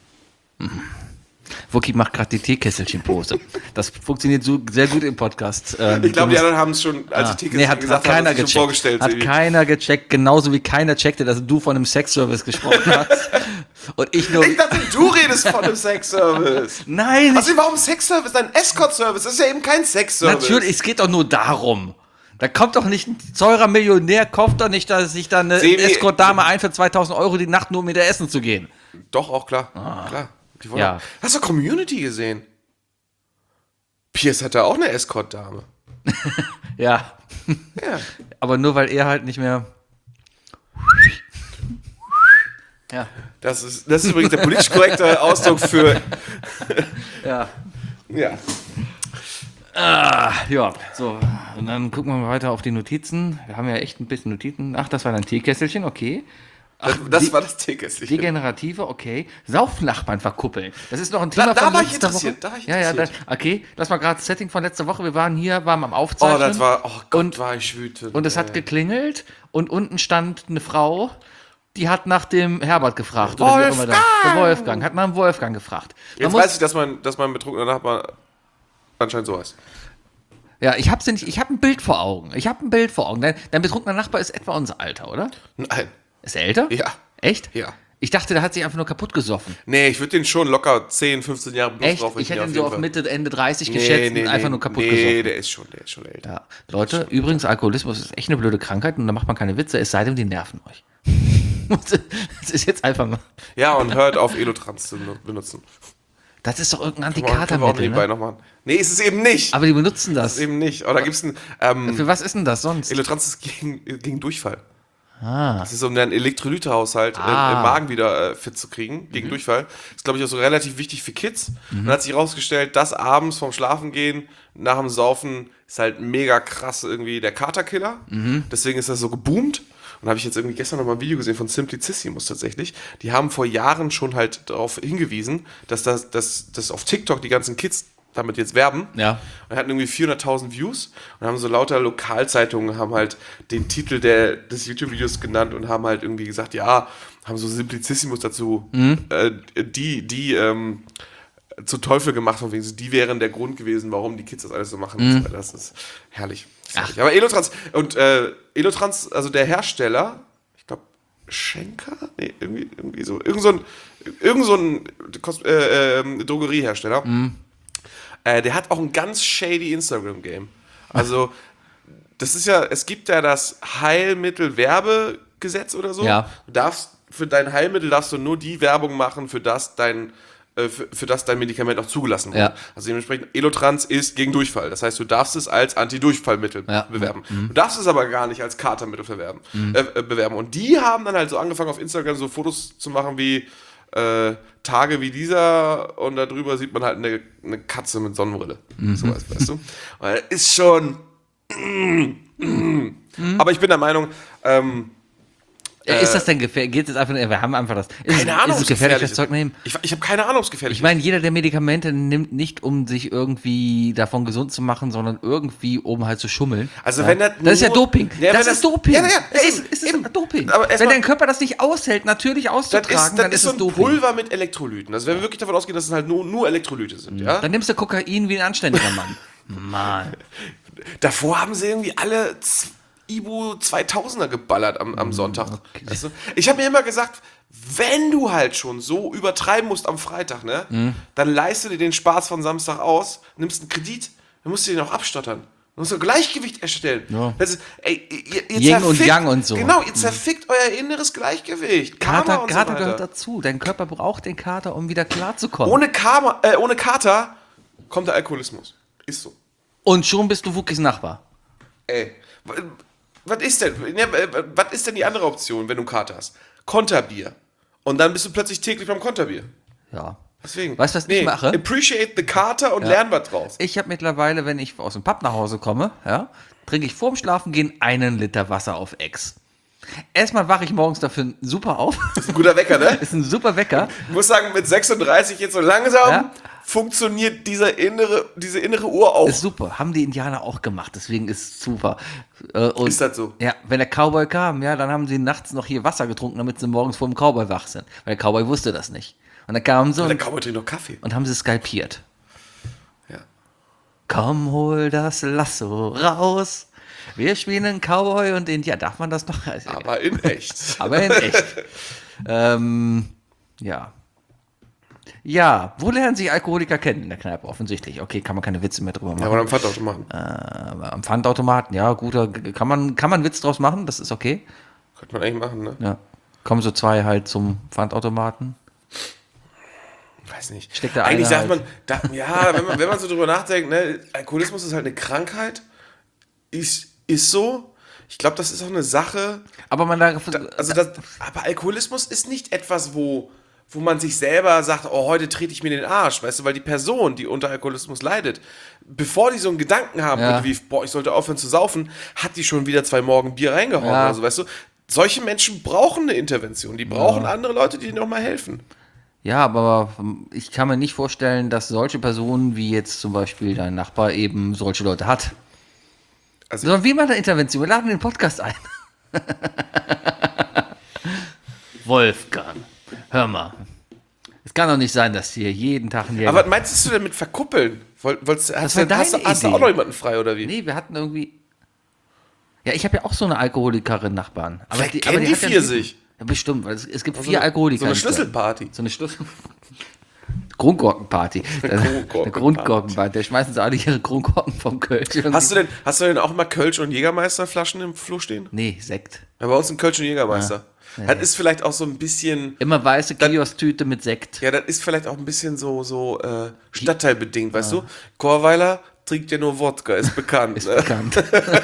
Wookie macht gerade die Teekesselchen-Pose. Das funktioniert so sehr gut im Podcast. Ich glaube, die anderen haben es schon, als ich Teekesselchen hat gesagt keiner habe, schon gecheckt. vorgestellt. Hat Sebi. keiner gecheckt, genauso wie keiner checkte, dass du von einem Sexservice gesprochen hast. Und ich nur. Ich dachte, du redest von einem Sexservice. Nein, Also warum Sexservice? Ein Escort-Service, das ist ja eben kein Sexservice. natürlich, es geht doch nur darum. Da kommt doch nicht ein teurer Millionär, kauft doch nicht, dass sich da eine Sebi, Escort-Dame ein für 2.000 Euro die Nacht, nur um mit der essen zu gehen. Doch, auch klar. Klar. Die wollen Ja. auch. Hast du Community gesehen? Pierce hatte auch eine Escort-Dame. Ja. Ja. Aber nur weil er halt nicht mehr. Ja. Das ist übrigens der politisch korrekte Ausdruck für. Ja. Ja. Ja, so. Und dann gucken wir mal weiter auf die Notizen. Wir haben ja echt ein bisschen Notizen. Ach, das war dein Teekesselchen, okay. Das war das Teekesselchen. Degenerative, okay. Saufnachbarn verkuppeln. Das ist noch ein Thema Da von war ich letzter interessiert, Woche. da war ich Ja, interessiert. okay. Lass mal gerade das Setting von letzter Woche. Wir waren am Oh, Aufzeichnen. das war. Oh Gott, Und- war ich wütend. Und es hat geklingelt und unten stand eine Frau, die hat nach dem Herbert gefragt. Oder wie auch immer Wolfgang! Der Wolfgang, hat nach dem Wolfgang gefragt. Jetzt weiß ich, dass mein betrunkener Nachbar anscheinend so heißt. Ja, ich hab's ja nicht, ich habe ein Bild vor Augen. Dein betrunkener Nachbar ist etwa unser Alter, oder? Nein. Ist er älter? Ja. Echt? Ja. Ich dachte, der hat sich einfach nur kaputt gesoffen. Nee, ich würde den schon locker 10, 15 Jahre plus Echt? drauf. Ich hätte ihn auf so jeden auf Fall. Mitte, Ende 30 geschätzt und einfach nur kaputt gesoffen. Nee, der ist schon älter. Ja. Leute, übrigens, Alkoholismus ist echt eine blöde Krankheit und da macht man keine Witze, es sei denn, die nerven euch. Das ist jetzt einfach mal. Ja, und hört auf, Elotrans zu benutzen. Das ist doch irgendein Können wir auch Antikatermittel, nebenbei ne? noch machen. Nee, ist es eben nicht. Aber die benutzen Das das. ist eben nicht. Oder gibt es ein Für was ist denn das sonst? Elotrans ist gegen Durchfall. Das ist, um den Elektrolytehaushalt im Ah. Magen wieder fit zu kriegen, gegen Durchfall. Ist, glaube ich, auch so relativ wichtig für Kids. Und dann hat sich herausgestellt, dass abends vorm Schlafengehen, nach dem Saufen, ist halt mega krass irgendwie der Katerkiller. Deswegen ist das so geboomt. Und habe ich jetzt irgendwie gestern noch mal ein Video gesehen von Simplicissimus tatsächlich. Die haben vor Jahren schon halt darauf hingewiesen, dass das auf TikTok die ganzen Kids damit jetzt werben. Ja. Und hatten irgendwie 400.000 Views und haben so lauter Lokalzeitungen haben halt den Titel des YouTube-Videos genannt und haben halt irgendwie gesagt, ja, haben so Simplicissimus dazu zu Teufel gemacht, von wegen, die wären der Grund gewesen, warum die Kids das alles so machen. Und so weiter. Das ist herrlich. Aber Elotrans, also der Hersteller, ich glaube, Schenker? Nee, irgendwie so. Irgend so ein Drogeriehersteller. Der hat auch ein ganz shady Instagram-Game. Also, das ist ja, es gibt ja das Heilmittel-Werbegesetz oder so. Ja. Für dein Heilmittel darfst du nur die Werbung machen, für das dein Medikament auch zugelassen wurde. Ja. Also dementsprechend, Elotrans ist gegen Durchfall. Das heißt, du darfst es als Antidurchfallmittel Ja. bewerben. Du darfst es aber gar nicht als Katermittel bewerben. Und die haben dann halt so angefangen, auf Instagram so Fotos zu machen wie Tage wie dieser und darüber sieht man halt eine Katze mit Sonnenbrille. Sowas, weißt du? Weil ist schon. Aber ich bin der Meinung, Ist das denn gefährlich? Geht es einfach nur, wir haben einfach das. keine Ahnung, ist es ob's gefährlich, das ist. Zeug nehmen? Ich habe keine Ahnung, ob es gefährlich Ich meine, jeder, der Medikamente nimmt, nicht um sich irgendwie davon gesund zu machen, sondern irgendwie um halt zu schummeln. Also ja. wenn das Das ist ja nur- Doping. Ja, das wenn ist Doping. Ja, Es eben, ist eben. Doping. Aber erst wenn mal- dein Körper das nicht aushält, natürlich Das auszutragen, dann ist so es ein Doping. Pulver mit Elektrolyten. Also wenn wir wirklich davon ausgehen, dass es halt nur Elektrolyte sind, ja? Dann nimmst du Kokain wie ein anständiger Mann. Mann. Davor haben sie irgendwie alle Ibu 2000er geballert am Sonntag. Weißt du? Ich habe mir immer gesagt, wenn du halt schon so übertreiben musst am Freitag, ne, dann leiste dir den Spaß von Samstag aus, nimmst einen Kredit, dann musst du den auch abstottern. Du musst ein Gleichgewicht erstellen. Ja. Das ist, ey, ihr Yin und zerfickt- Yang und so. Genau, ihr zerfickt euer inneres Gleichgewicht. Karma Kater, und so Kater weiter. gehört dazu. Dein Körper braucht den Kater, um wieder klarzukommen. Ohne Kater kommt der Alkoholismus. Ist so. Und schon bist du Wookies Nachbar. Ey, was ist denn? Ja, was ist denn die andere Option, wenn du einen Kater hast? Konterbier. Und dann bist du plötzlich täglich beim Konterbier. Ja. Deswegen. Weißt du, was ich mache? Appreciate the Kater und lern was draus. Ich habe mittlerweile, wenn ich aus dem Pub nach Hause komme, ja, trinke ich vorm Schlafengehen 1 Liter Wasser auf Ex. Erstmal wache ich morgens dafür super auf. Das ist ein guter Wecker, ne? Ist ein super Wecker. Ich muss sagen, mit 36 jetzt so langsam Ja. funktioniert diese innere Uhr auch. Ist super. Haben die Indianer auch gemacht, deswegen ist es super. Und, Ist das so? Ja, wenn der Cowboy kam, ja, dann haben sie nachts noch hier Wasser getrunken, damit sie morgens vor dem Cowboy wach sind. Weil der Cowboy wusste das nicht. Und dann kamen sie Der und, Cowboy trinkt noch Kaffee. und haben sie skalpiert. Ja. Komm, hol das Lasso raus. Wir spielen einen Cowboy und Indianer. Darf man das noch? Aber in echt. Aber in echt. Ja. Ja, wo lernen sich Alkoholiker kennen? In der Kneipe, offensichtlich. Okay, kann man keine Witze mehr drüber machen. Ja, aber am Pfandautomaten. Aber am Pfandautomaten, ja, guter, kann man einen Witz draus machen, das ist okay. Könnte man eigentlich machen, ne? Ja. Kommen so zwei halt zum Pfandautomaten. Weiß nicht. Steckt da Eigentlich einer sagt man, ja, wenn man so drüber nachdenkt, ne, Alkoholismus ist halt eine Krankheit. Ist so. Ich glaube, das ist auch eine Sache. Aber Aber Alkoholismus ist nicht etwas, wo man sich selber sagt, oh, heute trete ich mir den Arsch, weißt du, weil die Person, die unter Alkoholismus leidet, bevor die so einen Gedanken haben, Ja. wie, boah, ich sollte aufhören zu saufen, hat die schon wieder 2 Morgen Bier reingehauen Ja. oder so, weißt du. Solche Menschen brauchen eine Intervention, die brauchen andere Leute, die ihnen nochmal helfen. ja, aber ich kann mir nicht vorstellen, dass solche Personen wie jetzt zum Beispiel dein Nachbar eben solche Leute hat. Also- Sondern wie mal eine Intervention. Wir laden den Podcast ein. Wolfgang, hör mal. Es kann doch nicht sein, dass hier jeden Tag ein Jäger. Aber was meinst du denn mit verkuppeln? Hast war du deine hast du Idee. auch noch jemanden frei, oder wie? Nee, wir hatten irgendwie. Ja, ich habe ja auch so eine Alkoholikerin Nachbarn. Aber Vielleicht kennen die hat ja vier einen- sich. Ja, bestimmt, weil es gibt So 4 Alkoholiker. So eine in Köln. Schlüsselparty. So eine Kronkorkenparty. Kronkorkenparty. Eine Grundkorkenparty. Da schmeißen sie alle ihre Kronkorken vom Kölsch. Hast du denn auch immer Kölsch- und Jägermeister-Flaschen im Flur stehen? Nee, Sekt. Ja, bei uns ein Kölsch und Jägermeister. Das ist vielleicht auch so ein bisschen, Immer weiße Kiosk-Tüte mit Sekt. ja, das ist vielleicht auch ein bisschen so stadtteilbedingt, weißt du? Chorweiler trinkt ja nur Wodka, ist bekannt. Ist ne? bekannt.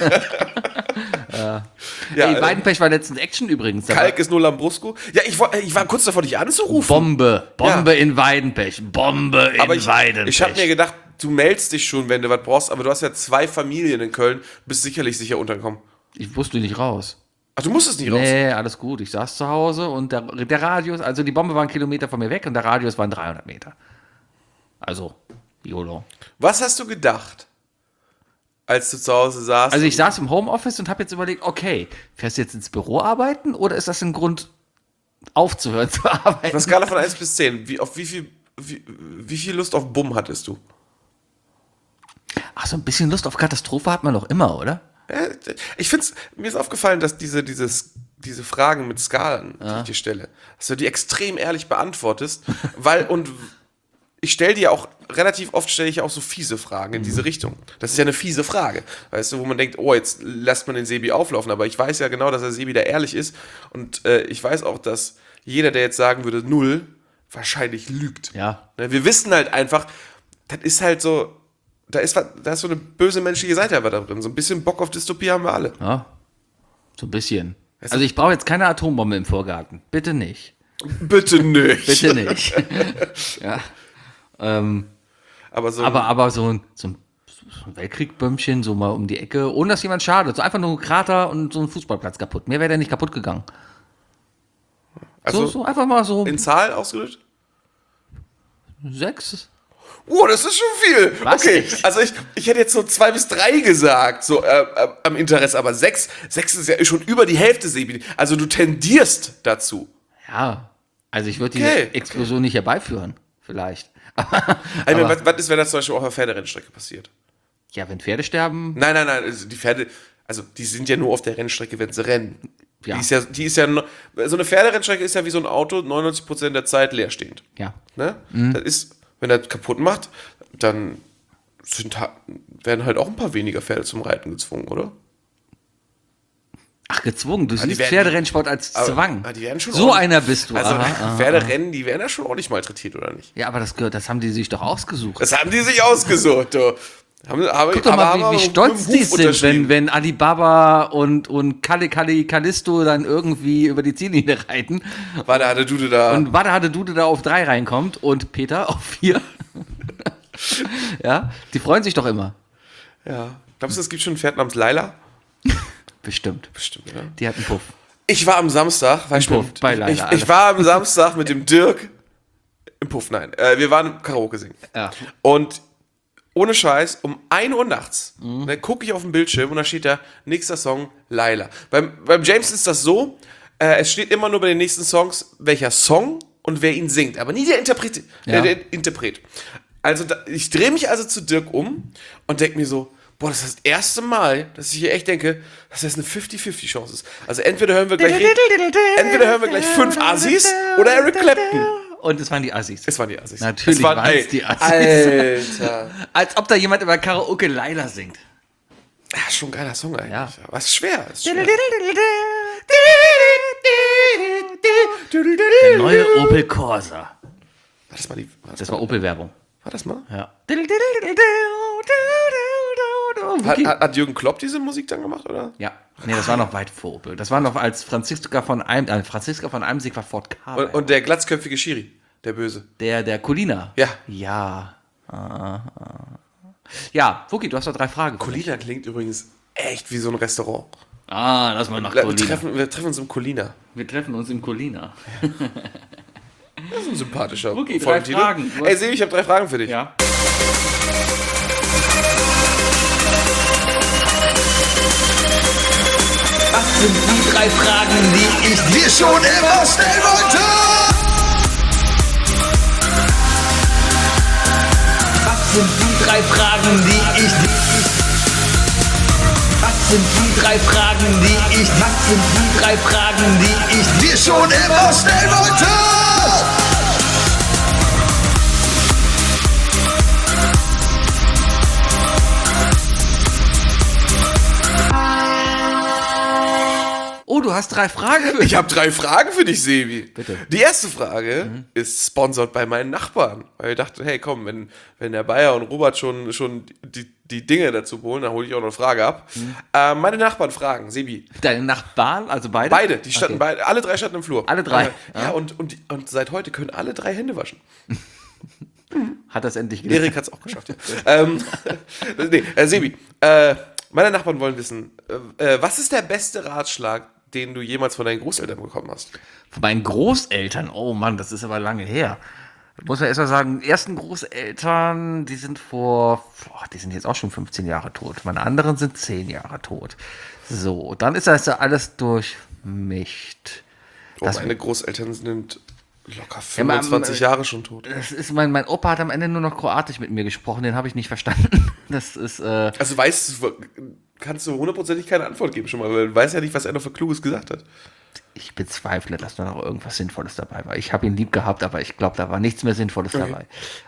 Ja, Ey, Weidenpech war letztens Action übrigens. Da Kalk ist nur Lambrusco. Ja, ich war kurz davor, dich anzurufen. Bombe in Weidenpech. Bombe in Aber ich Weidenpech. habe mir gedacht, du meldest dich schon, wenn du was brauchst, aber du hast ja 2 Familien in Köln, bist sicherlich sicher untergekommen. Ich wusste nicht raus. Ach, du musstest nicht raus. Nee, alles gut. Ich saß zu Hause und der Radius, also die Bombe war 1 Kilometer von mir weg und der Radius waren 300 Meter. Also, YOLO. Was hast du gedacht, als du zu Hause saßt? Also ich saß im Homeoffice und habe jetzt überlegt, okay, fährst du jetzt ins Büro arbeiten oder ist das ein Grund, aufzuhören zu Auf arbeiten? einer Skala von 1 bis 10, wie viel Lust auf Bumm hattest du? Ach, so ein bisschen Lust auf Katastrophe hat man doch immer, oder? Ja, mir ist aufgefallen, dass diese Fragen mit Skalen, die ich dir stelle, dass du die extrem ehrlich beantwortest, und ich stelle dir auch, relativ oft stelle ich auch so fiese Fragen in diese Richtung. Das ist ja eine fiese Frage, weißt du, wo man denkt, oh, jetzt lässt man den Sebi auflaufen, aber ich weiß ja genau, dass der Sebi da ehrlich ist und ich weiß auch, dass jeder, der jetzt sagen würde 0, wahrscheinlich lügt. Ja. Ne, wir wissen halt einfach, das ist halt so, da ist so eine böse menschliche Seite einfach da drin. So ein bisschen Bock auf Dystopie haben wir alle. Ja, so ein bisschen. Also ich brauche jetzt keine Atombombe im Vorgarten. Bitte nicht. Bitte nicht. Bitte nicht. Ja. Aber so Aber so ein Weltkrieg-Bömmchen, so mal um die Ecke, ohne dass jemand schadet. So einfach nur ein Krater und so ein Fußballplatz kaputt. Mehr wäre der nicht kaputt gegangen. also So einfach mal so in Zahl ausgedrückt? 6. Oh, das ist schon viel. Was? Okay, Echt? also ich hätte jetzt so 2 bis 3 gesagt, so am Interesse, aber 6 ist ja schon über die Hälfte, Sebi. Also du tendierst dazu. Ja. Also ich würde die Okay, Explosion nicht herbeiführen. Vielleicht. Ich meine, was ist, wenn das zum Beispiel auch auf der Pferderennstrecke passiert? Ja, wenn Pferde sterben. Nein, also die Pferde, also die sind ja nur auf der Rennstrecke, wenn sie rennen. Ja. Die ist ja, so eine Pferderennstrecke ist ja wie so ein Auto, 99% der Zeit leerstehend. Ja. Ne? Das ist, wenn er kaputt macht, dann werden halt auch ein paar weniger Pferde zum Reiten gezwungen, oder? Ach, gezwungen. Du die siehst werden- Pferderennsport als Zwang. die werden schon So ordentlich- einer bist du. Also Aha. Pferderennen, die werden ja schon ordentlich malträtiert, oder nicht? Ja, aber das haben die sich doch ausgesucht. Das haben die sich ausgesucht, du. Guck doch mal, wie stolz die sind, wenn Alibaba und Callisto dann irgendwie über die Ziellinie reiten War der Dude da. und Wada Dude da auf 3 reinkommt und Peter auf 4. Ja, die freuen sich doch immer. Ja. Glaubst du, es gibt schon ein Pferd namens Laila? Bestimmt. Bestimmt, oder? Die hat einen Puff. Ich war am Samstag, Puff, bei Laila, ich war am Samstag mit dem Dirk Im Puff, nein. Wir waren im Karaoke singen. Ja. Und ohne Scheiß, um 1 Uhr nachts gucke ich auf den Bildschirm und da steht da, nächster Song, Laila. Beim James ist das so, es steht immer nur bei den nächsten Songs, welcher Song und wer ihn singt, aber nie der Interpret. Der Interpret. Also ich drehe mich also zu Dirk um und denke mir so, boah, das ist das erste Mal, dass ich hier echt denke, dass das eine 50-50 Chance ist. Also entweder hören wir gleich 5 Assis oder Eric Clapton. Und es waren die Assis. Es waren die Assis. Natürlich waren es die Assis. Alter. Als ob da jemand über Karaoke Laila singt. Ja, schon ein geiler Song eigentlich. Ja. Was ist schwer? Ist schwer. Der neue Opel Corsa. Das war Opel-Werbung. War das mal? Ja. Hat Jürgen Klopp diese Musik dann gemacht, oder? Ja. Nee, das war noch weit vor Opel. Das war noch als Franziska von Eimsig war Ford Ka. Und der glatzköpfige Schiri, der Böse. Der Colina. Ja. Ja. Ja, Fuki, du hast doch 3 Fragen. Colina klingt übrigens echt wie so ein Restaurant. Lass mal nach Colina. Wir treffen uns im Colina. Wir treffen uns im Colina. Das ist ein sympathischer Okay, 3 Folgentitel. Fragen. Ey, Sebi, ich habe 3 Fragen für dich. Ja. Was sind die 3 Fragen, die ich dir schon immer stellen wollte. Was sind die 3 Fragen, die ich Was sind die 3 Fragen, die ich Was sind die 3 Fragen, die ich dir schon immer stellen wollte. Oh, du hast 3 Fragen für mich. Ich habe 3 Fragen für dich, Sebi. Bitte. Die erste Frage ist sponsert bei meinen Nachbarn. Weil ich dachte, hey, komm, wenn der Bayer und Robert schon die Dinge dazu holen, dann hole ich auch noch eine Frage ab. Meine Nachbarn fragen, Sebi. Deine Nachbarn, also beide? Beide, die standen beide, alle 3 standen im Flur. Alle 3? Ja, und seit heute können alle 3 Hände waschen. Hat das endlich gelernt? Erik hat es auch geschafft, ja. Sebi, meine Nachbarn wollen wissen, was ist der beste Ratschlag, den du jemals von deinen Großeltern bekommen hast? Von meinen Großeltern? Oh Mann, das ist aber lange her. Muss man erstmal sagen, ersten Großeltern, die sind die sind jetzt auch schon 15 Jahre tot. Meine anderen sind 10 Jahre tot. So, dann ist das ja alles durchmischt. Meine Großeltern sind locker 25 Jahre schon tot. Das ist mein Opa hat am Ende nur noch Kroatisch mit mir gesprochen, den habe ich nicht verstanden. Das ist, Also kannst du hundertprozentig keine Antwort geben schon mal, weil du weißt ja nicht, was er noch für Kluges gesagt hat. ich bezweifle, dass da noch irgendwas Sinnvolles dabei war. Ich habe ihn lieb gehabt, aber ich glaube, da war nichts mehr Sinnvolles dabei.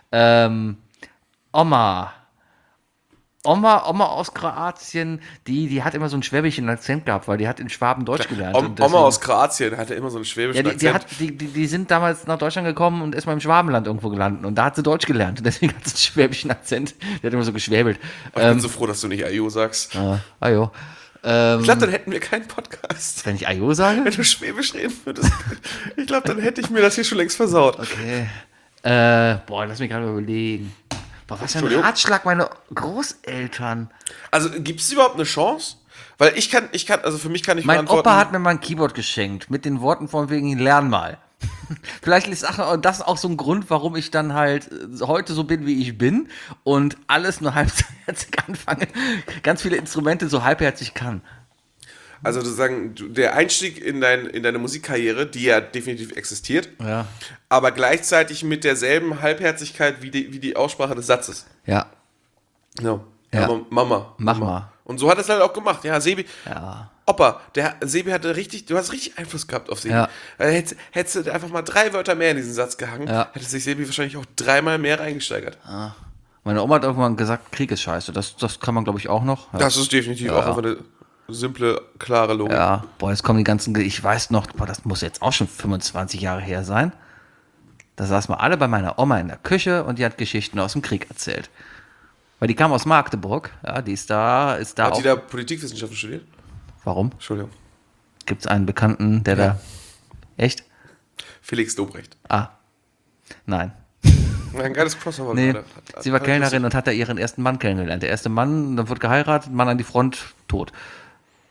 Oma aus Kroatien, die hat immer so einen schwäbischen Akzent gehabt, weil die hat in Schwaben Deutsch gelernt. Oma aus Kroatien hatte immer so einen schwäbischen Akzent. Die sind damals nach Deutschland gekommen und ist mal im Schwabenland irgendwo gelandet. Und da hat sie Deutsch gelernt. Und deswegen hat sie einen schwäbischen Akzent. Die hat immer so geschwäbelt. Ich bin so froh, dass du nicht Ayo sagst. Ajo. Ich glaube, dann hätten wir keinen Podcast. Wenn ich Ajo sage? Wenn du Schwäbisch reden würdest. Ich glaube, dann hätte ich mir das hier schon längst versaut. Okay. Lass mich gerade mal überlegen. Was für ein Ratschlag meine Großeltern. Also gibt es überhaupt eine Chance? Weil also für mich kann ich Mein beantworten. Opa hat mir mal ein Keyboard geschenkt, mit den Worten von wegen, lern mal. Vielleicht ist das auch so ein Grund, warum ich dann halt heute so bin, wie ich bin und alles nur halbherzig anfange, ganz viele Instrumente so halbherzig kann. Also sozusagen der Einstieg in deine Musikkarriere, die ja definitiv existiert, Ja. aber gleichzeitig mit derselben Halbherzigkeit wie die Aussprache des Satzes. Ja. No. Ja. Mama. Mach mal. Und so hat er es halt auch gemacht. Ja, Sebi. Ja. Opa, Sebi du hast richtig Einfluss gehabt auf Sebi. Ja. Hättest du einfach mal 3 Wörter mehr in diesen Satz gehangen, hätte sich Sebi wahrscheinlich auch 3-mal mehr reingesteigert. Meine Oma hat irgendwann gesagt, Krieg ist scheiße. Das kann man, glaube ich, auch noch. Ja. Das ist definitiv auch einfach eine simple, klare Logik. Ja, jetzt kommen die ganzen, ich weiß noch, das muss jetzt auch schon 25 Jahre her sein. Da saßen wir alle bei meiner Oma in der Küche und die hat Geschichten aus dem Krieg erzählt. Weil die kam aus Magdeburg, ja, die ist da Hat auch. die da Politikwissenschaften studiert? Warum? Entschuldigung. Gibt es einen Bekannten, der da. Echt? Felix Dobrecht. Nein. Ein geiles Crossover. Nee, gerade. sie war Kellnerin und hat da ihren ersten Mann kennengelernt. Der erste Mann, dann wird geheiratet, Mann an die Front, tot.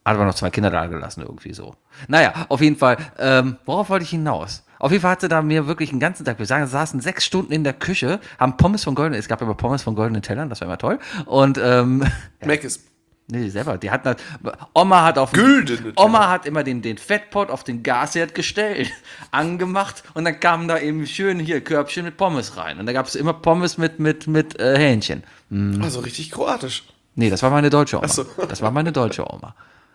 Hat aber noch 2 Kinder da gelassen, irgendwie so. Naja, auf jeden Fall, worauf wollte ich hinaus? Auf jeden Fall hat sie da mir wirklich einen ganzen Tag, wir sagen, saßen 6 Stunden in der Küche, haben Pommes von goldenen, es gab immer Pommes von goldenen Tellern, das war immer toll. Und, Mac ist nee, selber, die hatten halt, Oma hat auf Güldene Oma hat immer den Fettpot auf den Gasherd gestellt, angemacht und dann kamen da eben schön hier Körbchen mit Pommes rein. Und da gab es immer Pommes mit Hähnchen. also richtig kroatisch. Nee, das war meine deutsche Oma. Ach so. Das war meine deutsche Oma.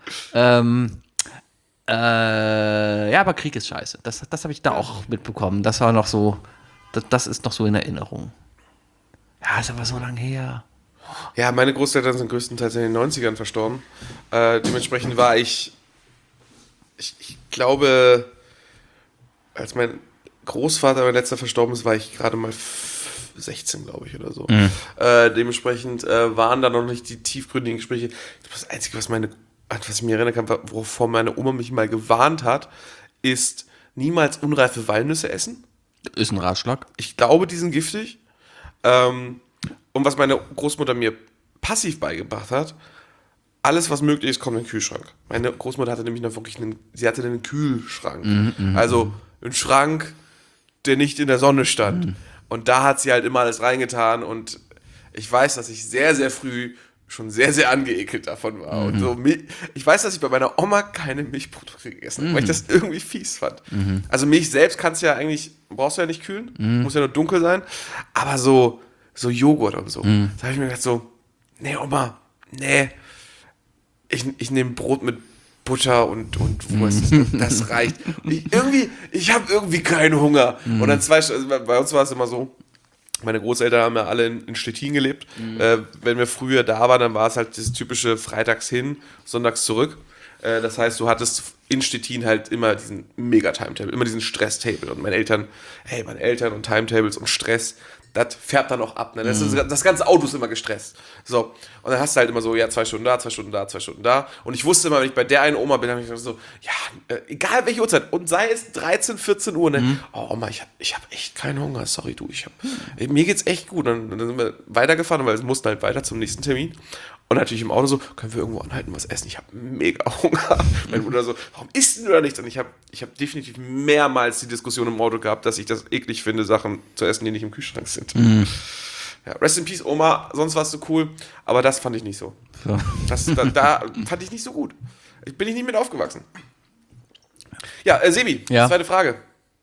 Ja, aber Krieg ist scheiße. Das habe ich da auch mitbekommen. Das war noch so, das ist noch so in Erinnerung. Ja, ist aber so lange her. Ja, meine Großeltern sind größtenteils in den 90ern verstorben. Dementsprechend war ich glaube, als mein Großvater, mein letzter verstorben ist, war ich gerade mal 16, glaube ich, oder so. Dementsprechend waren da noch nicht die tiefgründigen Gespräche. Das Einzige, was ich mir erinnern kann, wovor meine Oma mich mal gewarnt hat, ist niemals unreife Walnüsse essen. Ist ein Ratschlag. Ich glaube, die sind giftig. Und was meine Großmutter mir passiv beigebracht hat, alles, was möglich ist, kommt in den Kühlschrank. Meine Großmutter hatte nämlich noch wirklich einen Kühlschrank. Also einen Schrank, der nicht in der Sonne stand. Und da hat sie halt immer alles reingetan. Und ich weiß, dass ich sehr, sehr früh schon sehr, sehr angeekelt davon war. Und so, ich weiß, dass ich bei meiner Oma keine Milchprodukte gegessen habe, weil ich das irgendwie fies fand. Also Milch selbst brauchst du ja nicht kühlen, muss ja nur dunkel sein. Aber so Joghurt und so. Da habe ich mir gedacht so, nee, Oma, nee, ich nehme Brot mit Butter und Wurst, das reicht. Ich habe irgendwie keinen Hunger. Und dann bei uns war es immer so, meine Großeltern haben ja alle in Stettin gelebt. Wenn wir früher da waren, dann war es halt das typische freitags hin, sonntags zurück. Das heißt, du hattest in Stettin halt immer diesen Mega-Timetable, immer diesen Stress-Table. Und meine Eltern und Timetables und Stress, das färbt dann auch ab. Ne? Das ganze Auto ist immer gestresst. So. Und dann hast du halt immer so, ja, 2 Stunden da, 2 Stunden da, 2 Stunden da. Und ich wusste immer, wenn ich bei der einen Oma bin, habe ich so, ja, egal welche Uhrzeit. Und sei es 13, 14 Uhr, ne? Oh, Oma, ich hab echt keinen Hunger. Sorry, du, mir geht's echt gut. Dann sind wir weitergefahren, weil es mussten halt weiter zum nächsten Termin. Und natürlich im Auto so, können wir irgendwo anhalten, was essen? Ich habe mega Hunger. Mein Bruder so, warum isst du da nichts? Und ich hab definitiv mehrmals die Diskussion im Auto gehabt, dass ich das eklig finde, Sachen zu essen, die nicht im Kühlschrank sind. Ja, Rest in Peace, Oma, sonst warst du cool, aber das fand ich nicht so. Da fand ich nicht so gut. Bin ich nicht mit aufgewachsen. Ja, Sebi, Ja. Zweite Frage.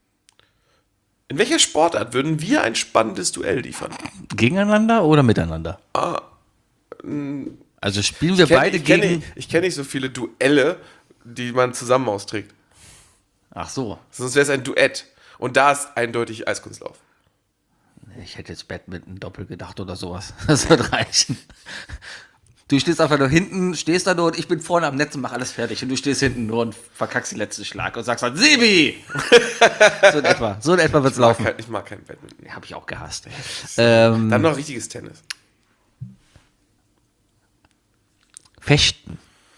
In welcher Sportart würden wir ein spannendes Duell liefern? Gegeneinander oder miteinander? Also spielen wir beide gegen... Ich kenne nicht so viele Duelle, die man zusammen austrägt. Ach so. Sonst wäre es ein Duett. Und da ist eindeutig Eiskunstlauf. Ich hätte jetzt Badminton doppelt gedacht oder sowas. Das wird reichen. Du stehst einfach nur hinten, stehst da nur und ich bin vorne am Netz und mach alles fertig. Und du stehst hinten nur und verkackst den letzten Schlag und sagst halt, Sebi! So in etwa wird's laufen. Ich mag kein Badminton. Hab ich auch gehasst. Dann noch richtiges Tennis. Fechten.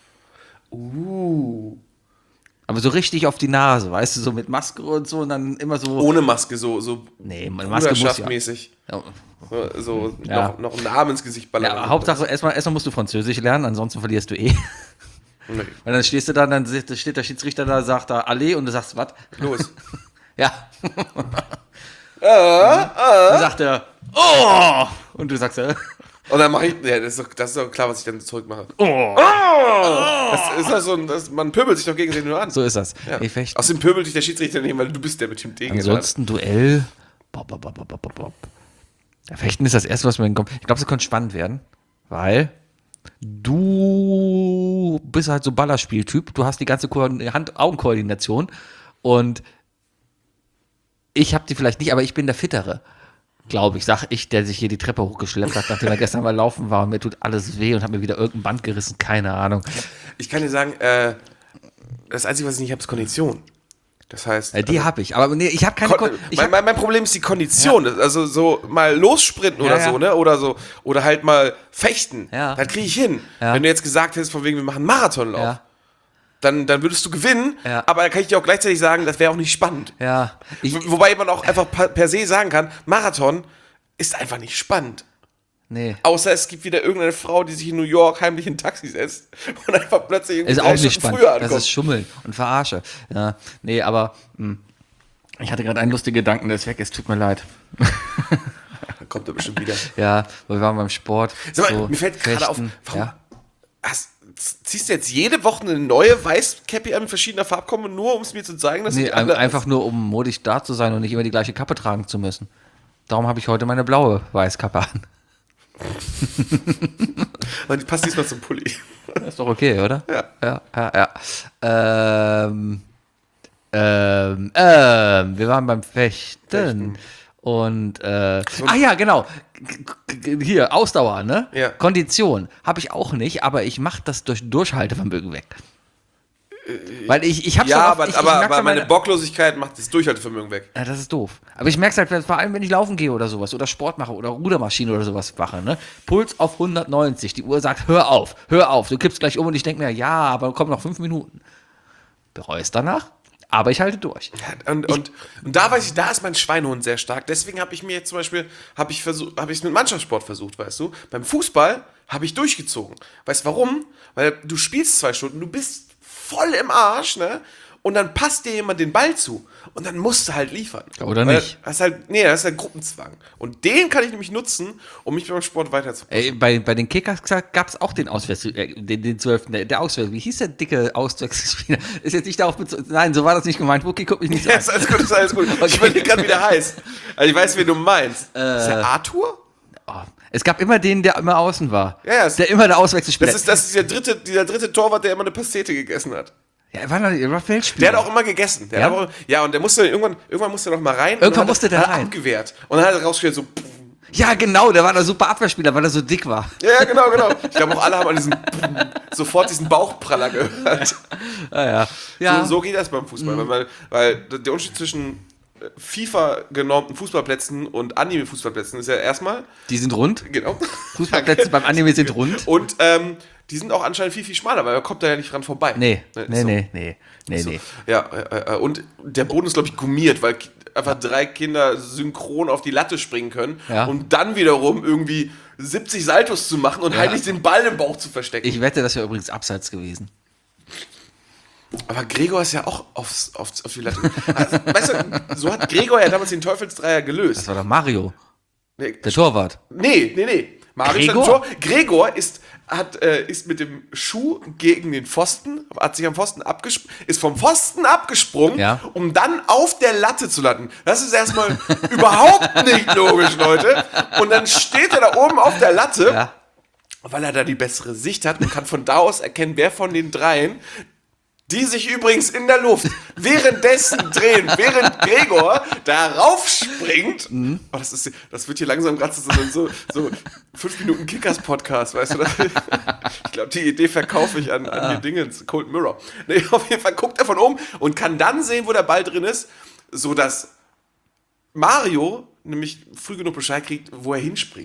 Aber so richtig auf die Nase, weißt du, so mit Maske und so und dann immer so... Ohne Maske, so Nee, meine Maske muss ja... bruderschaftmäßig. Ja. So Ja. noch einen Arm ins Gesicht ballern. Ja, Hauptsache, erstmal musst du Französisch lernen, ansonsten verlierst du eh. Nee. Und dann stehst du da, dann steht der Schiedsrichter da, sagt da Allez und du sagst, was? Los. Ja. Dann sagt er, oh! Und du sagst, Und dann mache ich, ja, das ist doch klar, was ich dann zurückmache. oh! Das ist halt so, man pöbelt sich doch gegenseitig nur an. So ist das. Ja. Ey, Fechten. Außerdem pöbelt dich der Schiedsrichter nicht, weil du bist der mit dem Degen. Ansonsten Duell. Ja, Fechten ist das Erste, was mir in den Kopf... Ich glaube, es könnte spannend werden, weil du bist halt so Ballerspieltyp. Du hast die ganze Hand-Augen-Koordination und ich habe die vielleicht nicht, aber ich bin der Fittere. Glaube ich, sag ich, der sich hier die Treppe hochgeschleppt hat, nachdem er gestern mal laufen war und mir tut alles weh und hat mir wieder irgendein Band gerissen, keine Ahnung. Ich kann dir sagen, das Einzige, was ich nicht habe, ist Kondition. Das heißt... Die habe ich, aber nee, ich habe keine... mein Problem ist die Kondition. Ja. Also so mal lossprinten oder so, ne? Oder halt mal fechten. Ja. Das kriege ich hin. Ja. Wenn du jetzt gesagt hättest, von wegen, wir machen Marathonlauf, Ja. dann würdest du gewinnen, Ja. aber da kann ich dir auch gleichzeitig sagen, das wäre auch nicht spannend. Ja. Wobei man auch einfach per se sagen kann, Marathon ist einfach nicht spannend. Nee. Außer es gibt wieder irgendeine Frau, die sich in New York heimlich in ein Taxi setzt und einfach plötzlich irgendwie Ist 3 auch nicht Stunden spannend. früher Das ankommt. ist Schummeln und Verarsche. Ja, nee, aber ich hatte gerade einen lustigen Gedanken, der ist weg. Es tut mir leid. Dann kommt er bestimmt wieder. Ja, wir waren beim Sport. Sag mal, so mir fällt gerade auf, Fechten. warum Ja. ziehst du jetzt jede Woche eine neue Weiß-Cappy an mit verschiedener Farbe, nur um es mir zu zeigen, dass Nee, die andere einfach nur, um modisch da zu sein und nicht immer die gleiche Kappe tragen zu müssen. Darum habe ich heute meine blaue Weißkappe an. Und die passt diesmal zum Pulli. Das ist doch okay, oder? Ja. Ja. Wir waren beim Fechten. Und, ja, genau. Hier, Ausdauer, ne? Ja. Kondition. Habe ich auch nicht, aber ich mache das durch Durchhaltevermögen weg. Weil ich habe Ja, schon oft, aber meine Bocklosigkeit macht das Durchhaltevermögen weg. Ja, das ist doof. Aber ich merke es halt, vor allem, wenn ich laufen gehe oder sowas oder Sport mache oder Rudermaschine oder sowas mache, ne? Puls auf 190. Die Uhr sagt, hör auf, du kippst gleich um und ich denke mir, ja, aber kommen noch 5 Minuten. Bereue es danach, aber ich halte durch. Und da weiß ich, da ist mein Schweinehund sehr stark. Deswegen habe ich mir jetzt zum Beispiel, habe ich es mit Mannschaftssport versucht, weißt du. Beim Fußball habe ich durchgezogen. Weißt du warum? Weil du spielst 2 Stunden, du bist voll im Arsch, ne? Und dann passt dir jemand den Ball zu. Und dann musst du halt liefern. Oder Weil nicht. Das ist halt Gruppenzwang. Und den kann ich nämlich nutzen, um mich beim Sport weiterzubringen. Ey, bei den Kickers gab es auch den den 12. Der Auswärts. Wie hieß der dicke Auswärtsspieler? Ist jetzt nicht darauf bezogen. Nein, so war das nicht gemeint. Wookie, guck mich nicht so Ja, an. ist alles gut. Ich überlege gerade, wie der heißt. Also ich weiß, wen du meinst. Ist der Arthur? Oh, es gab immer den, der immer außen war. Ja, der immer der Auswechselspieler. Das ist dieser dritte Torwart, der immer eine Pastete gegessen hat. Ja, er war Feldspieler. Der hat auch immer gegessen. Und der musste irgendwann musste er noch mal rein. Irgendwann und musste der hat rein. abgewehrt. Und dann hat er rausgestellt so. Ja, genau, der war der super Abwehrspieler, weil er so dick war. Ja, genau. Ich glaube auch alle haben an sofort diesen Bauchpraller gehört. Ja. So geht das beim Fußball. Weil der Unterschied zwischen FIFA-genormten Fußballplätzen und Anime-Fußballplätzen ist ja erstmal. Die sind rund. Genau. Fußballplätze beim Anime sind rund. Und die sind auch anscheinend viel, viel schmaler, weil man kommt da ja nicht dran vorbei. Nee. Ja, und der Boden ist, glaube ich, gummiert, weil einfach 3 Kinder synchron auf die Latte springen können, Ja. um dann wiederum irgendwie 70 Saltos zu machen und heimlich den Ball im Bauch zu verstecken. Ich wette, das wäre übrigens abseits gewesen. Aber Gregor ist ja auch auf die Latte. Also, weißt du, so hat Gregor ja damals den Teufelsdreier gelöst. Das war doch Mario, Nee, der Torwart. Nee. Mario stand im Tor. Gregor ist mit dem Schuh gegen den Pfosten, hat sich am Pfosten ist vom Pfosten abgesprungen, Ja. um dann auf der Latte zu landen. Das ist erstmal überhaupt nicht logisch, Leute. Und dann steht er da oben auf der Latte, Ja. weil er da die bessere Sicht hat und kann von da aus erkennen, wer von den 3, die sich übrigens in der Luft währenddessen drehen, während Gregor da raufspringt. Oh, das wird hier langsam gerade so 5 Minuten Kickers-Podcast, weißt du? Ich glaube, die Idee verkaufe ich an die Dingens, Cold Mirror. Nee, auf jeden Fall guckt er von oben und kann dann sehen, wo der Ball drin ist, sodass Mario nämlich früh genug Bescheid kriegt, wo er hinspringt.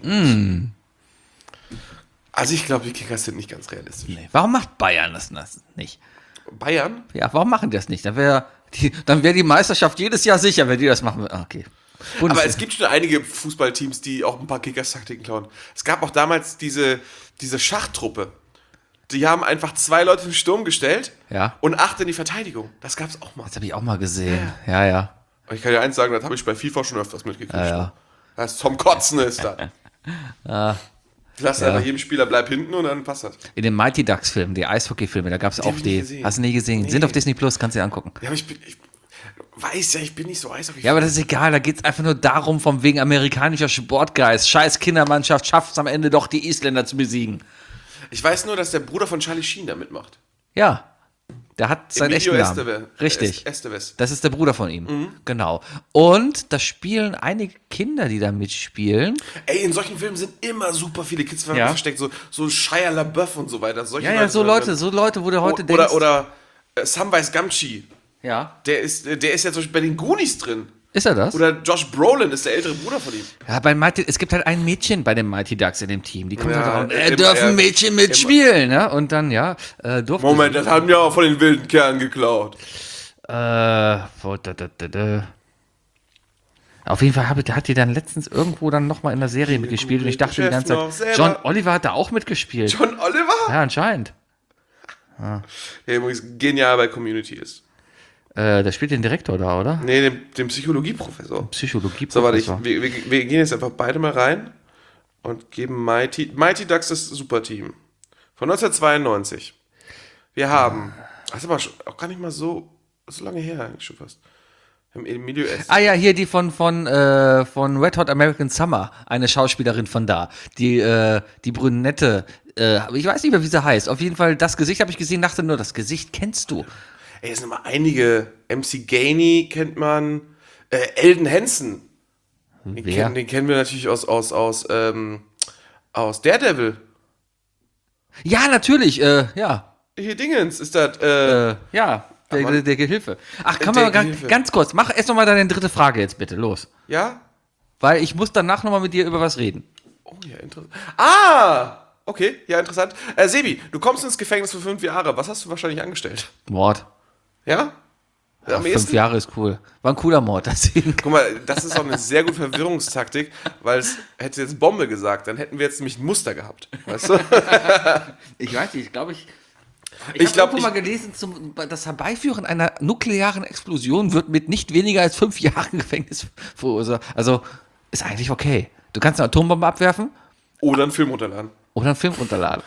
Also ich glaube, die Kickers sind nicht ganz realistisch. Nee. Warum macht Bayern das nicht? Bayern? Ja, warum machen die das nicht? Dann wäre die Meisterschaft jedes Jahr sicher, wenn die das machen. Okay. Aber es gibt schon einige Fußballteams, die auch ein paar Kickers-Taktiken klauen. Es gab auch damals diese Schachttruppe. Die haben einfach 2 Leute in den Sturm gestellt und 8 in die Verteidigung. Das gab es auch mal. Das habe ich auch mal gesehen. Ja. Und ich kann dir eins sagen, das habe ich bei FIFA schon öfters mitgekriegt. Ja. Das ist zum Kotzen ist da. Lass einfach jedem Spieler, bleib hinten und dann passt das. In den Mighty Ducks Filmen, die Eishockey-Filme, da gab es auch hab ich nie die. gesehen. Hast du nie gesehen? Nee. Sind auf Disney Plus, kannst du dir angucken. Ja, aber ich bin nicht so Eishockey. Ja, aber das ist egal, da geht es einfach nur darum, von wegen amerikanischer Sportgeist. Scheiß Kindermannschaft schafft es am Ende doch, die Isländer zu besiegen. Ich weiß nur, dass der Bruder von Charlie Sheen da mitmacht. Ja. Der hat seinen Emilio echten Namen. Estevez. Richtig. Estevez. Das ist der Bruder von ihm. Genau. Und da spielen einige Kinder, die da mitspielen. Ey, in solchen Filmen sind immer super viele Kids Ja. versteckt. So Shia LaBeouf und so weiter. Solche Ja, so Leute, wo du heute denkst. Oder Samwise Gamgee. Ja. Der ist ja zum Beispiel bei den Goonies drin. Ist er das? Oder Josh Brolin ist der ältere Bruder von ihm. Ja, es gibt halt ein Mädchen bei den Mighty Ducks in dem Team. Die kommt Ja, halt immer, dürfen Mädchen mitspielen, ne? Und dann, durften Moment, das haben wir auch von den wilden Kerlen geklaut. Auf jeden Fall hat die dann letztens irgendwo dann nochmal in der Serie mitgespielt und ich dachte die ganze noch Zeit, selber. John Oliver hat da auch mitgespielt. John Oliver? Ja, anscheinend. Der übrigens genial bei Community ist. Der spielt den Direktor da, oder? Nee, dem Psychologieprofessor. Psychologie. So, warte, wir gehen jetzt einfach beide mal rein und geben Mighty Ducks das Superteam. Von 1992. Wir haben, das ist aber auch gar nicht mal so lange her eigentlich schon fast. Wir haben Emilio S. Ah ja, hier die von Red Hot American Summer, eine Schauspielerin von da. Die Brünette, ich weiß nicht mehr, wie sie heißt. Auf jeden Fall, das Gesicht habe ich gesehen, dachte nur, das Gesicht kennst du. Ey, es sind immer einige. MC Gainey kennt man. Eldon Henson. Wer? Den kennen wir natürlich aus Daredevil. Ja, natürlich, ja. Hier Dingens ist das. Ja, der Gehilfe. Ach, kann Der man Gehilfe. ganz kurz, mach erst nochmal deine dritte Frage jetzt bitte, los. Ja? Weil ich muss danach nochmal mit dir über was reden. Oh ja, interessant. Ah! Okay, ja, interessant. Sebi, du kommst ins Gefängnis für 5 Jahre. Was hast du wahrscheinlich angestellt? Mord. Ja? Ja, 5 Jahre ist cool. War ein cooler Mord, deswegen. Guck mal, das ist auch eine sehr gute Verwirrungstaktik, weil es hätte jetzt Bombe gesagt, dann hätten wir jetzt nämlich ein Muster gehabt. Weißt du? Ich weiß nicht, ich Ich glaube, irgendwo mal gelesen, das Herbeiführen einer nuklearen Explosion wird mit nicht weniger als 5 Jahren Gefängnis verursacht. Also, ist eigentlich okay. Du kannst eine Atombombe abwerfen oder einen Film runterladen. oder einen Film runterladen.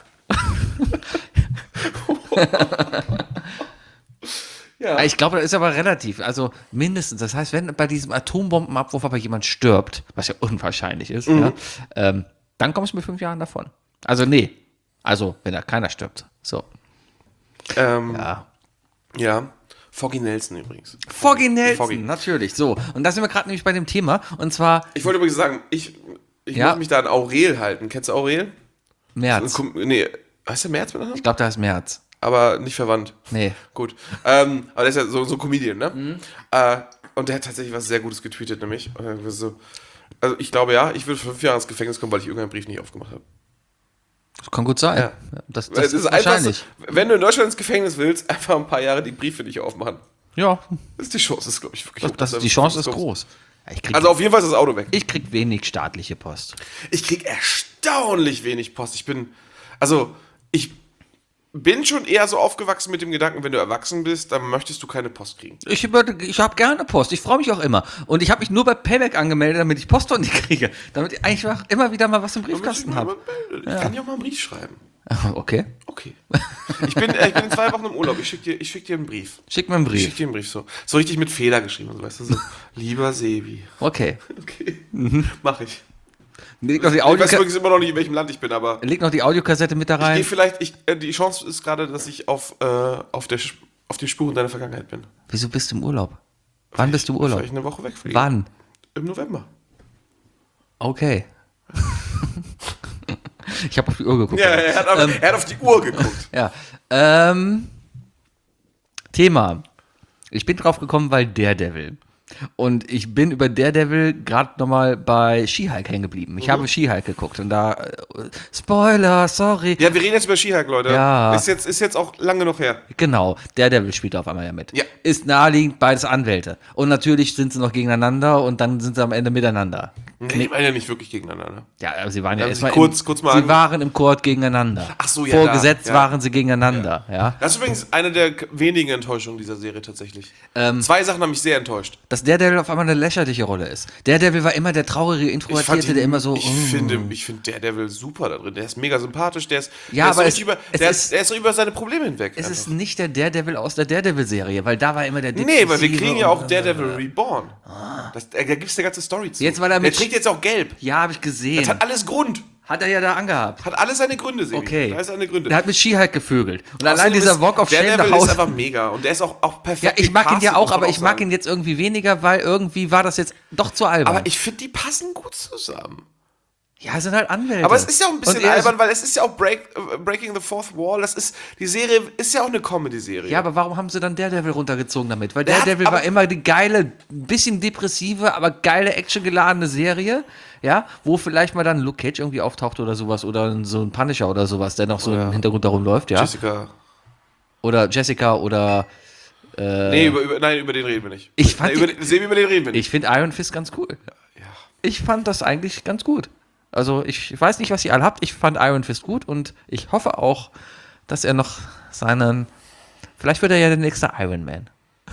Ja. Ich glaube, das ist aber relativ, also mindestens. Das heißt, wenn bei diesem Atombombenabwurf aber jemand stirbt, was ja unwahrscheinlich ist, ja, dann kommst du mit 5 Jahren davon. Also nee, also wenn da keiner stirbt. So. Ja. Ja. Foggy Nelson übrigens. Foggy Nelson, Foggy. natürlich. So, und da sind wir gerade nämlich bei dem Thema. Und zwar Ich wollte übrigens sagen, ich Ja. muss mich da an Aurel halten. Kennst du Aurel? März. Nee, heißt der März mit Nachnamen? Ich glaube, da ist März. Aber nicht verwandt. Nee. Gut. Aber der ist ja so ein Comedian, ne? Und der hat tatsächlich was sehr Gutes getweetet, nämlich. Also ich glaube ja, ich würde 5 Jahre ins Gefängnis kommen, weil ich irgendeinen Brief nicht aufgemacht habe. Das kann gut sein. Ja. Das Es ist einfach wahrscheinlich. so, wenn du in Deutschland ins Gefängnis willst, einfach ein paar Jahre die Briefe nicht aufmachen. Ja, Das ist die Chance, das ist, glaube ich, wirklich hoch, dass die du Chance ist kommst. groß. Ja, Also auf jeden Fall ist das Auto weg. ich krieg wenig staatliche Post. Ich krieg erstaunlich wenig Post. Ich bin schon eher so aufgewachsen mit dem Gedanken, wenn du erwachsen bist, dann möchtest du keine Post kriegen. Ich habe gerne Post. Ich freue mich auch immer. Und ich habe mich nur bei Payback angemeldet, damit ich Post von dir kriege. Damit ich eigentlich auch immer wieder mal was im Briefkasten habe. Ich kann dir auch mal einen Brief schreiben. Okay. Okay. Ich bin in 2 Wochen im Urlaub. Ich schick dir einen Brief. Schick mir einen Ich Brief. schick dir einen Brief so. So richtig mit Fehler geschrieben. So, weißt du, so. Lieber Sebi. Okay. Okay. Mach ich. Leg noch die, Ich weiß Audioka übrigens immer noch nicht, in welchem Land ich bin, aber leg noch die Audiokassette mit da ich gehe rein. vielleicht, die Chance ist gerade, dass ich auf den Spuren deiner Vergangenheit bin. Wieso bist du im Urlaub? Wann bist du im Urlaub? Weil ich eine Woche wegfliege. Wann? Im November. Okay. Ich habe auf die Uhr geguckt. Ja, er hat auf die Uhr geguckt. Ja. Thema. Ich bin drauf gekommen, weil Daredevil. Und ich bin über Daredevil gerade nochmal bei She-Hulk hängen geblieben. Ich habe She-Hulk geguckt und da Spoiler, sorry. Ja, wir reden jetzt über She-Hulk, Leute. Ja. Ist jetzt auch lange noch her. Genau, Daredevil spielt auf einmal ja mit. Ja. Ist naheliegend, beides Anwälte. Und natürlich sind sie noch gegeneinander und dann sind sie am Ende miteinander. Die waren ja nicht wirklich gegeneinander. Ja, aber sie waren ja Haben erstmal sie kurz mal sie waren im Court gegeneinander. Ach so, ja, Vorgesetzt ja. waren sie gegeneinander, ja. Das ist übrigens eine der wenigen Enttäuschungen dieser Serie tatsächlich. 2 Sachen haben mich sehr enttäuscht. Dass Daredevil auf einmal eine lächerliche Rolle ist. Daredevil war immer der traurige, introvertierte, der immer so. Ich finde Daredevil super da drin. Der ist mega sympathisch. Der ist Ja, aber der ist so über seine Probleme hinweg. Es einfach. ist nicht der Daredevil aus der Daredevil-Serie, weil da war immer der Nee, weil wir Depressive kriegen ja auch und- Daredevil Reborn. Da gibt es eine ganze Story zu. Jetzt, weil er der mit- trägt jetzt auch gelb. Ja, habe ich gesehen. Das hat alles Grund. Hat er ja da angehabt. Hat alles seine Gründe, Sebi. Okay. Da ist seine Gründe. Der hat mit She-Hulk gevögelt. Und allein Außerdem dieser ist Walk of Shame nach Daredevil ist Hause. einfach mega. Und der ist auch perfekt. Ja, ich mag ihn ja gecastet, auch, muss man aber ich mag sagen. ihn jetzt irgendwie weniger, weil irgendwie war das jetzt doch zu albern. Aber ich finde, die passen gut zusammen. ja, es sind halt Anwälte. Aber es ist ja auch ein bisschen Und er ist- albern, weil es ist ja auch Breaking the Fourth Wall. Die Serie ist ja auch eine Comedy-Serie. Ja, aber warum haben sie dann Daredevil runtergezogen damit? Weil Der hat- Daredevil aber- war immer die geile, bisschen depressive, aber geile, actiongeladene Serie, ja, wo vielleicht mal dann Luke Cage irgendwie auftaucht oder sowas oder so ein Punisher oder sowas, der noch so im Hintergrund darum läuft, ja. Jessica. Oder Jessica oder Nee, über den reden wir nicht. Ich fand über den reden wir nicht. Ich finde Iron Fist ganz cool. Ich fand das eigentlich ganz gut. Also ich weiß nicht, was ihr alle habt. Ich fand Iron Fist gut und ich hoffe auch, dass er noch vielleicht wird er ja der nächste Iron Man.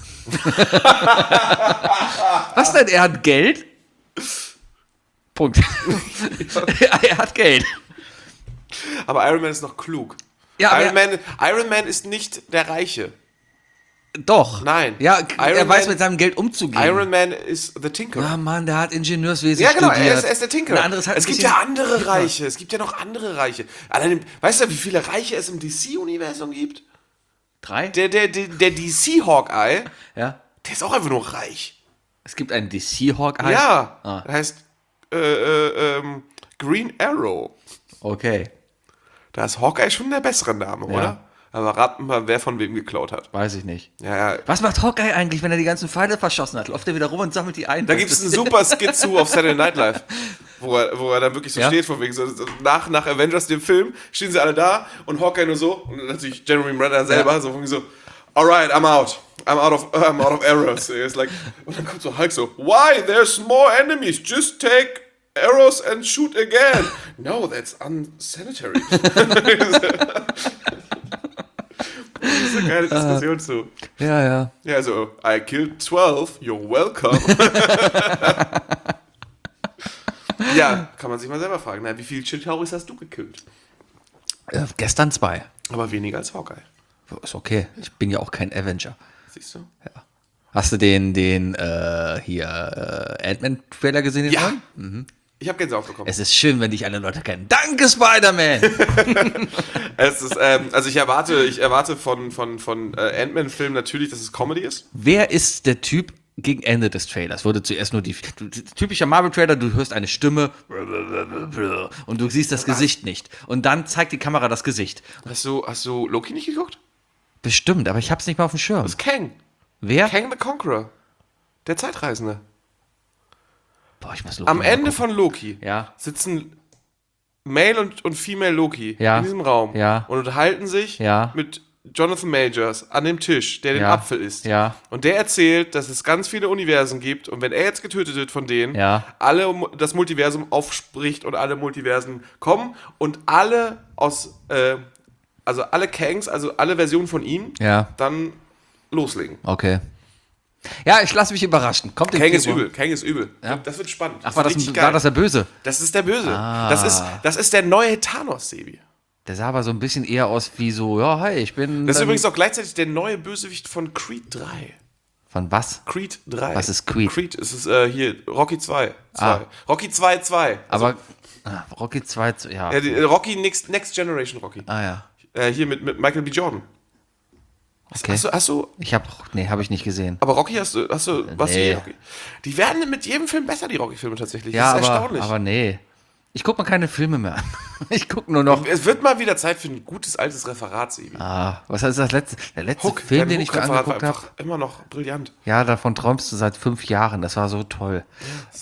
Was denn? Er hat Geld? Punkt. Er hat Geld. Aber Iron Man ist noch klug. Ja, Iron Man ist nicht der Reiche. Doch. Nein. Ja, er Iron weiß Man- mit seinem Geld umzugehen. Iron Man ist the Tinker. Ah Mann, der hat Ingenieurswesen Ja, genau, studiert. er ist der Tinker. Ein anderes halt Es ein gibt bisschen ja andere hipper. Reiche. Es gibt ja noch andere Reiche. Allein, weißt du, wie viele Reiche es im DC-Universum gibt? 3? Der DC-Hawkeye, Ja. der ist auch einfach nur reich. Es gibt einen DC-Hawkeye. Ja, Ah. der heißt Green Arrow. Okay. Da ist Hawkeye schon der bessere Name, oder? Aber raten mal, wer von wem geklaut hat. Weiß ich nicht. Ja, Was macht Hawkeye eigentlich, wenn er die ganzen Feinde verschossen hat? Läuft er wieder rum und sammelt die ein? da gibt es einen super Skit zu auf Saturday Night Live, wo er dann wirklich so Ja. steht, von wegen so nach Avengers, dem Film, stehen sie alle da und Hawkeye nur so und natürlich Jeremy Renner selber, Ja. so von wegen so, alright, I'm out of arrows. It's like, und dann kommt so Hulk so, why, there's more enemies, just take arrows and shoot again. No, that's unsanitary. Das ist eine geile Diskussion zu. Ja. Ja, also, I killed 12, you're welcome. Ja, kann man sich mal selber fragen. Na, wie viele Chitauris hast du gekillt? Gestern 2. Aber weniger als Hawkeye. Ist okay. Ich bin ja auch kein Avenger. Siehst du? Hast du den Ant-Man-Trailer gesehen? den Ja. neuen? Ich habe Gänsehaut bekommen. Es ist schön, wenn dich alle Leute kennen. Danke, Spider-Man! Es ist, also ich erwarte von Ant-Man-Filmen natürlich, dass es Comedy ist. Wer ist der Typ gegen Ende des Trailers? Wurde zuerst nur typischer Marvel-Trailer, du hörst eine Stimme und du siehst das Gesicht nicht. Und dann zeigt die Kamera das Gesicht. Hast du Loki nicht geguckt? Bestimmt, aber ich hab's nicht mal auf dem Schirm. Das ist Kang. Wer? Kang the Conqueror. Der Zeitreisende. Boah, ich muss Loki Am mal Ende gucken. von Loki Ja. sitzen Male und Female Loki Ja. in diesem Raum Ja. und unterhalten sich Ja. mit Jonathan Majors an dem Tisch, der den Ja. Apfel isst. Ja. Und der erzählt, dass es ganz viele Universen gibt und wenn er jetzt getötet wird von denen, Ja. das Multiversum aufspricht und alle Multiversen kommen und alle also alle Kangs, also alle Versionen von ihm, Ja. dann loslegen. Okay. Ja, ich lasse mich überraschen. Kommt im Kang ist Februar. übel, Kang ist übel. Ja. Das wird spannend. Ach, war das richtig der Böse? Das ist der Böse. Ah. Das ist der neue Thanos, Sebi. Der sah aber so ein bisschen eher aus wie so, ja, hi, ich bin. Das ist dann- übrigens auch gleichzeitig der neue Bösewicht von Creed 3. Von was? Creed 3. Was ist Creed? Creed, es ist hier Rocky 2. Ah. Rocky 2, 2. Aber Rocky 2, ja. Rocky Next Generation Rocky. Ah ja. Hier mit Michael B. Jordan. Okay. Hast du, Habe ich nicht gesehen. aber Rocky hast du was Nee. Rocky? Die werden mit jedem Film besser, die Rocky-Filme tatsächlich. Ja, das ist aber, erstaunlich. aber nee. Ich gucke mal keine Filme mehr an. Ich gucke nur noch. Es wird mal wieder Zeit für ein gutes altes Referat, Sebi. Was heißt das letzte? Der letzte Film, dein den ich mir Hook-Referat angeguckt war habe. einfach immer noch brillant. Ja, davon träumst du seit 5 Jahren. Das war so toll. Ich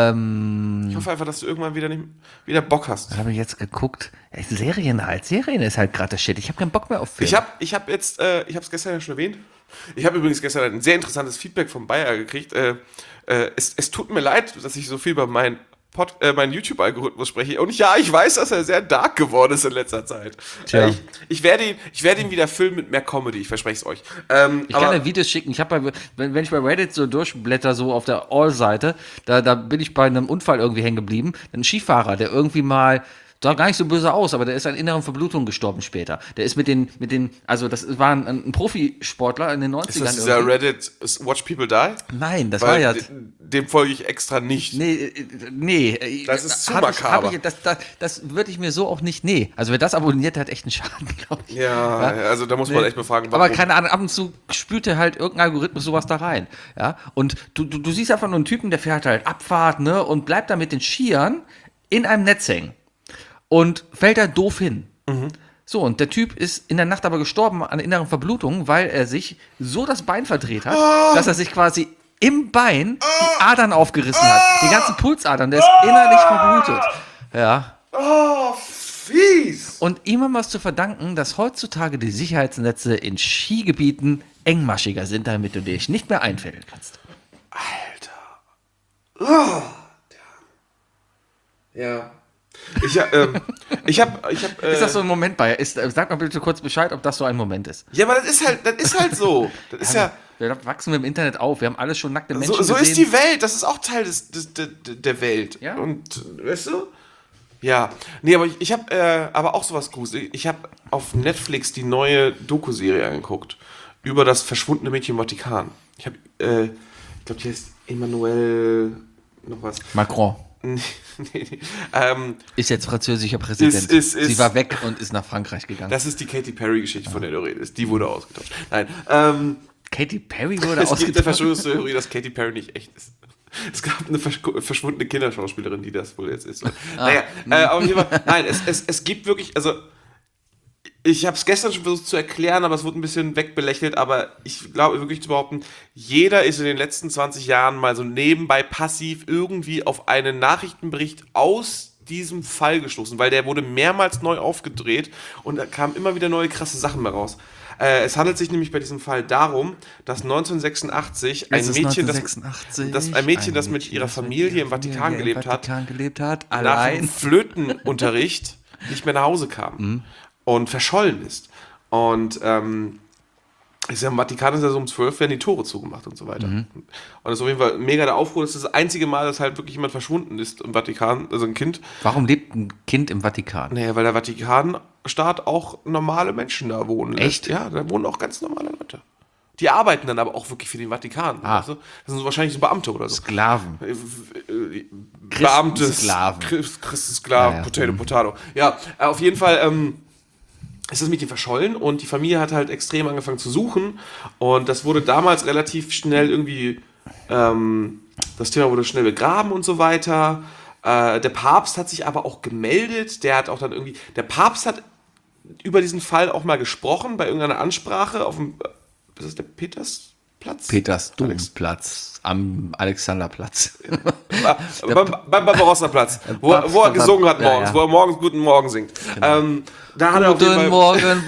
hoffe einfach, dass du irgendwann wieder Bock hast. Was habe ich jetzt geguckt? Ja, Serien halt. Serien ist halt gerade der Shit. Ich habe keinen Bock mehr auf Filme. Ich habe es gestern ja schon erwähnt. Ich habe übrigens gestern ein sehr interessantes Feedback von Bayer gekriegt. Es tut mir leid, dass ich so viel über meinen YouTube-Algorithmus spreche. Und ja, ich weiß, dass er sehr dark geworden ist in letzter Zeit. Tja. Ich werde ihn wieder füllen mit mehr Comedy, ich verspreche es euch. Ich kann dir Videos schicken. Ich habe wenn ich bei Reddit so durchblätter, so auf der All-Seite, da bin ich bei einem Unfall irgendwie hängen geblieben. Ein Skifahrer, der irgendwie mal, sah gar nicht so böse aus, aber der ist an inneren Verblutungen gestorben später. Der ist also das war ein Profisportler in den 90ern. ist das dieser irgendwie. Reddit Watch People Die? Nein, das Weil war ja. dem folge ich extra nicht. Nee. Das ist zu hab ich- makaber. Das würde ich mir so auch nicht. Nee. Also wer das abonniert, der hat echt einen Schaden, glaube ich. Ja, also da muss man echt mal fragen, Aber keine Ahnung, ab und zu spült er halt irgendein Algorithmus sowas da rein. Ja? Und du siehst einfach nur einen Typen, der fährt halt Abfahrt, ne, und bleibt da mit den Skiern in einem Netz hängen. Und fällt da doof hin. So, und der Typ ist in der Nacht aber gestorben an inneren Verblutungen, weil er sich so das Bein verdreht hat, dass er sich quasi im Bein die Adern aufgerissen hat. Die ganzen Pulsadern, der ist innerlich verblutet. Ja. Oh, fies. Und ihm haben wir es zu verdanken, dass heutzutage die Sicherheitsnetze in Skigebieten engmaschiger sind, damit du dich nicht mehr einfädeln kannst. Alter. Ja. Ich hab. Ist das so ein Moment bei? Sag mal bitte kurz Bescheid, ob das so ein Moment ist. Ja, aber das ist halt so. Das ist ja. Wir wachsen im Internet auf. Wir haben alles schon nackte Menschen So gesehen. ist die Welt. Das ist auch Teil der Welt. Ja. Und, weißt du? Ja. Nee, aber ich habe aber auch sowas gruselig. Ich habe auf Netflix die neue Doku-Serie angeguckt über das verschwundene Mädchen im Vatikan. Ich glaube, die heißt Emmanuel noch was. Macron Nee. ist jetzt französischer Präsident. Sie war weg und ist nach Frankreich gegangen. Das ist die Katy Perry-Geschichte, von der du redest. Die wurde ausgetauscht. Nein. Katy Perry wurde Es gibt eine ausgetauscht. Verschwörungstheorie, dass Katy Perry nicht echt ist. Es gab eine verschwundene Kinderschauspielerin, die das wohl jetzt ist. Naja, auf jeden Fall, nein, es gibt wirklich, also ich habe es gestern schon versucht zu erklären, aber es wurde ein bisschen wegbelächelt, aber ich glaube wirklich zu behaupten, jeder ist in den letzten 20 Jahren mal so nebenbei passiv irgendwie auf einen Nachrichtenbericht aus diesem Fall gestoßen, weil der wurde mehrmals neu aufgedreht und da kamen immer wieder neue krasse Sachen mehr raus. Es handelt sich nämlich bei diesem Fall darum, dass 1986 ein Mädchen, das mit ihrer Familie im Vatikan gelebt hat, nach allein. dem Flötenunterricht nicht mehr nach Hause kam und verschollen ist. Und ist ja im Vatikan ist ja so um 12 werden die Tore zugemacht und so weiter. Und das ist auf jeden Fall mega der Aufruhr. Das ist das einzige Mal, dass halt wirklich jemand verschwunden ist im Vatikan, also ein Kind. Warum lebt ein Kind im Vatikan? Naja, weil der Vatikanstaat auch normale Menschen da wohnen lässt. Echt? Ja, da wohnen auch ganz normale Leute. Die arbeiten dann aber auch wirklich für den Vatikan. Weißt du? Das sind so wahrscheinlich so Beamte oder so. Sklaven. Beamte, Christensklaven. Christensklaven, Ja, Potato. Ja, auf jeden Fall ist das Mädchen verschollen und die Familie hat halt extrem angefangen zu suchen und das wurde damals relativ schnell irgendwie, das Thema wurde schnell begraben und so weiter. Der Papst hat sich aber auch gemeldet, der Papst hat über diesen Fall auch mal gesprochen bei irgendeiner Ansprache auf dem, was ist der Petersplatz? Petersdomplatz am Alexanderplatz. Beim Barbarossa-Platz, wo er gesungen hat morgens, wo er morgens Guten Morgen singt. Genau. Da hat er auf jeden Guten Fall, Morgen,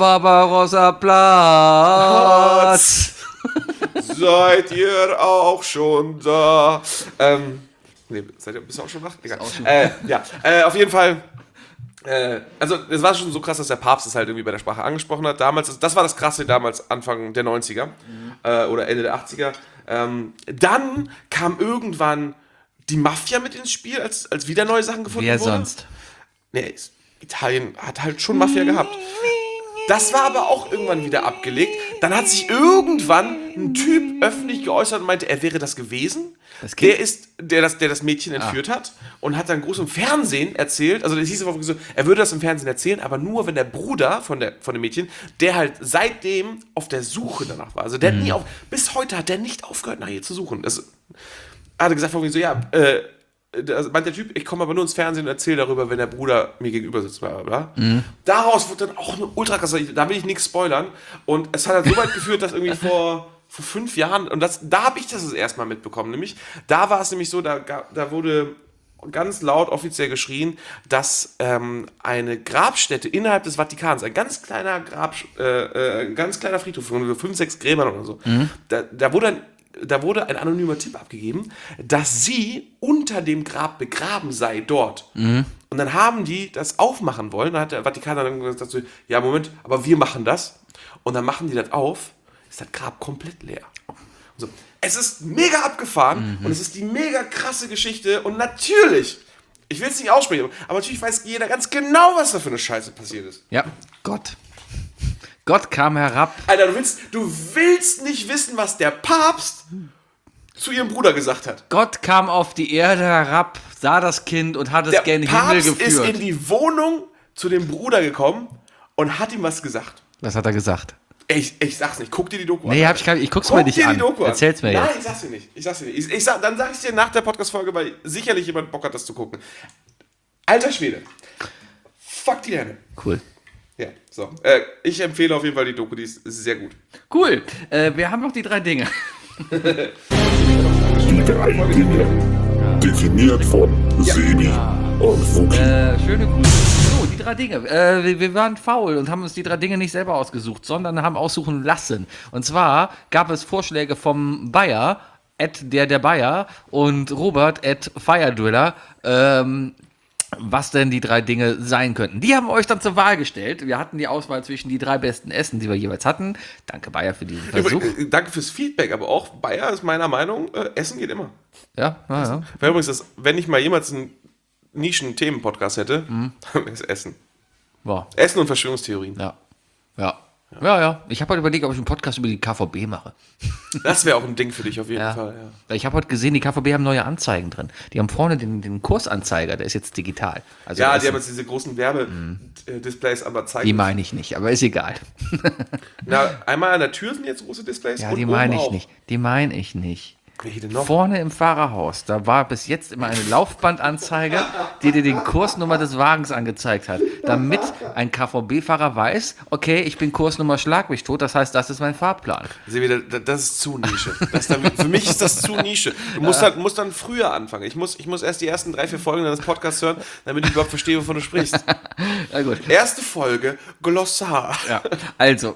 Barbarossa-Platz. Seid ihr auch schon da? Bist du auch schon wach? Egal. Auf jeden Fall. Also es war schon so krass, dass der Papst es halt irgendwie bei der Sprache angesprochen hat. Damals, das war das Krasse damals, Anfang der 90er oder Ende der 80er. Dann kam irgendwann die Mafia mit ins Spiel, als wieder neue Sachen gefunden wurden. Wer sonst? Nee, Italien hat halt schon Mafia gehabt. Das war aber auch irgendwann wieder abgelegt. Dann hat sich irgendwann ein Typ öffentlich geäußert und meinte, er wäre das gewesen. Das Kind? Der das Mädchen entführt hat und hat dann groß im Fernsehen erzählt, also das hieß einfach so, er würde das im Fernsehen erzählen, aber nur, wenn der Bruder von dem Mädchen, der halt seitdem auf der Suche danach war. Also der hat bis heute hat der nicht aufgehört, nach ihr zu suchen. Das hat er gesagt, so, ja, meint der Typ, ich komme aber nur ins Fernsehen und erzähle darüber, wenn der Bruder mir gegenüber sitzt, bla bla bla. Daraus wurde dann auch eine ultra krasse, da will ich nichts spoilern. Und es hat halt so weit geführt, dass irgendwie vor 5 Jahren, und da habe ich das erstmal mitbekommen, nämlich, da war es nämlich so, da wurde ganz laut offiziell geschrien, dass eine Grabstätte innerhalb des Vatikans, ein ganz kleiner Friedhof von 5, 6 Gräbern oder so, da wurde ein anonymer Tipp abgegeben, dass sie unter dem Grab begraben sei dort. Und dann haben die das aufmachen wollen. Dann hat der Vatikan dann gesagt, so, ja, Moment, aber wir machen das. Und dann machen die das auf, ist das Grab komplett leer. Und so. Es ist mega abgefahren und es ist die mega krasse Geschichte. Und natürlich, ich will es nicht aussprechen, aber natürlich weiß jeder ganz genau, was da für eine Scheiße passiert ist. Ja, Gott kam herab. Alter, du willst nicht wissen, was der Papst zu ihrem Bruder gesagt hat. Gott kam auf die Erde herab, sah das Kind und hat es gerne in den Himmel geführt. Der Papst ist in die Wohnung zu dem Bruder gekommen und hat ihm was gesagt. Was hat er gesagt? Ich sag's nicht, guck dir die Doku an. Nee, ich guck's mir nicht an. Erzähl's mir jetzt. Nein, ich sag's dir nicht. Dann sag ich's dir nach der Podcast-Folge, weil sicherlich jemand Bock hat, das zu gucken. Alter Schwede. Fuck die Hände. Cool. Ja, so. Ich empfehle auf jeden Fall die Doku, die ist sehr gut. Cool. Wir haben noch die 3 Dinge. Die 3 Dinge. Definiert von Sebi und Wookie. Schöne Grüße. So, die drei Dinge. Wir waren faul und haben uns die drei Dinge nicht selber ausgesucht, sondern haben aussuchen lassen. Und zwar gab es Vorschläge vom Bayer, der Bayer, und Robert, Firedriller, was denn die drei Dinge sein könnten. Die haben euch dann zur Wahl gestellt. Wir hatten die Auswahl zwischen die drei besten Essen, die wir jeweils hatten. Danke, Bayer, für diesen Versuch. Danke fürs Feedback, aber auch Bayer ist meiner Meinung, Essen geht immer. Ja. Weil übrigens, wenn ich mal jemals einen Nischen-Themen-Podcast hätte, dann ist Essen. Wow. Essen und Verschwörungstheorien. Ja. Ich habe heute überlegt, ob ich einen Podcast über die KVB mache. Das wäre auch ein Ding für dich auf jeden Fall. Ja. Ich habe heute gesehen, die KVB haben neue Anzeigen drin. Die haben vorne den Kursanzeiger, der ist jetzt digital. Also Die haben jetzt diese großen Werbedisplays, aber zeigen. Die meine ich nicht, aber ist egal. Einmal an der Tür sind jetzt große Displays. Ja, und die oben meine ich auch. nicht. Die meine ich nicht. Welche denn noch? Vorne im Fahrerhaus, da war bis jetzt immer eine Laufbandanzeige, die dir die Kursnummer des Wagens angezeigt hat, damit ein KVB-Fahrer weiß, okay, ich bin Kursnummer Schlag mich tot, das heißt, das ist mein Fahrplan. Das ist zu Nische. Für mich ist das zu Nische. Du musst dann früher anfangen. Ich muss erst die ersten 3-4 Folgen deines Podcasts hören, damit ich überhaupt verstehe, wovon du sprichst. Na gut. Erste Folge, Glossar. Ja, also.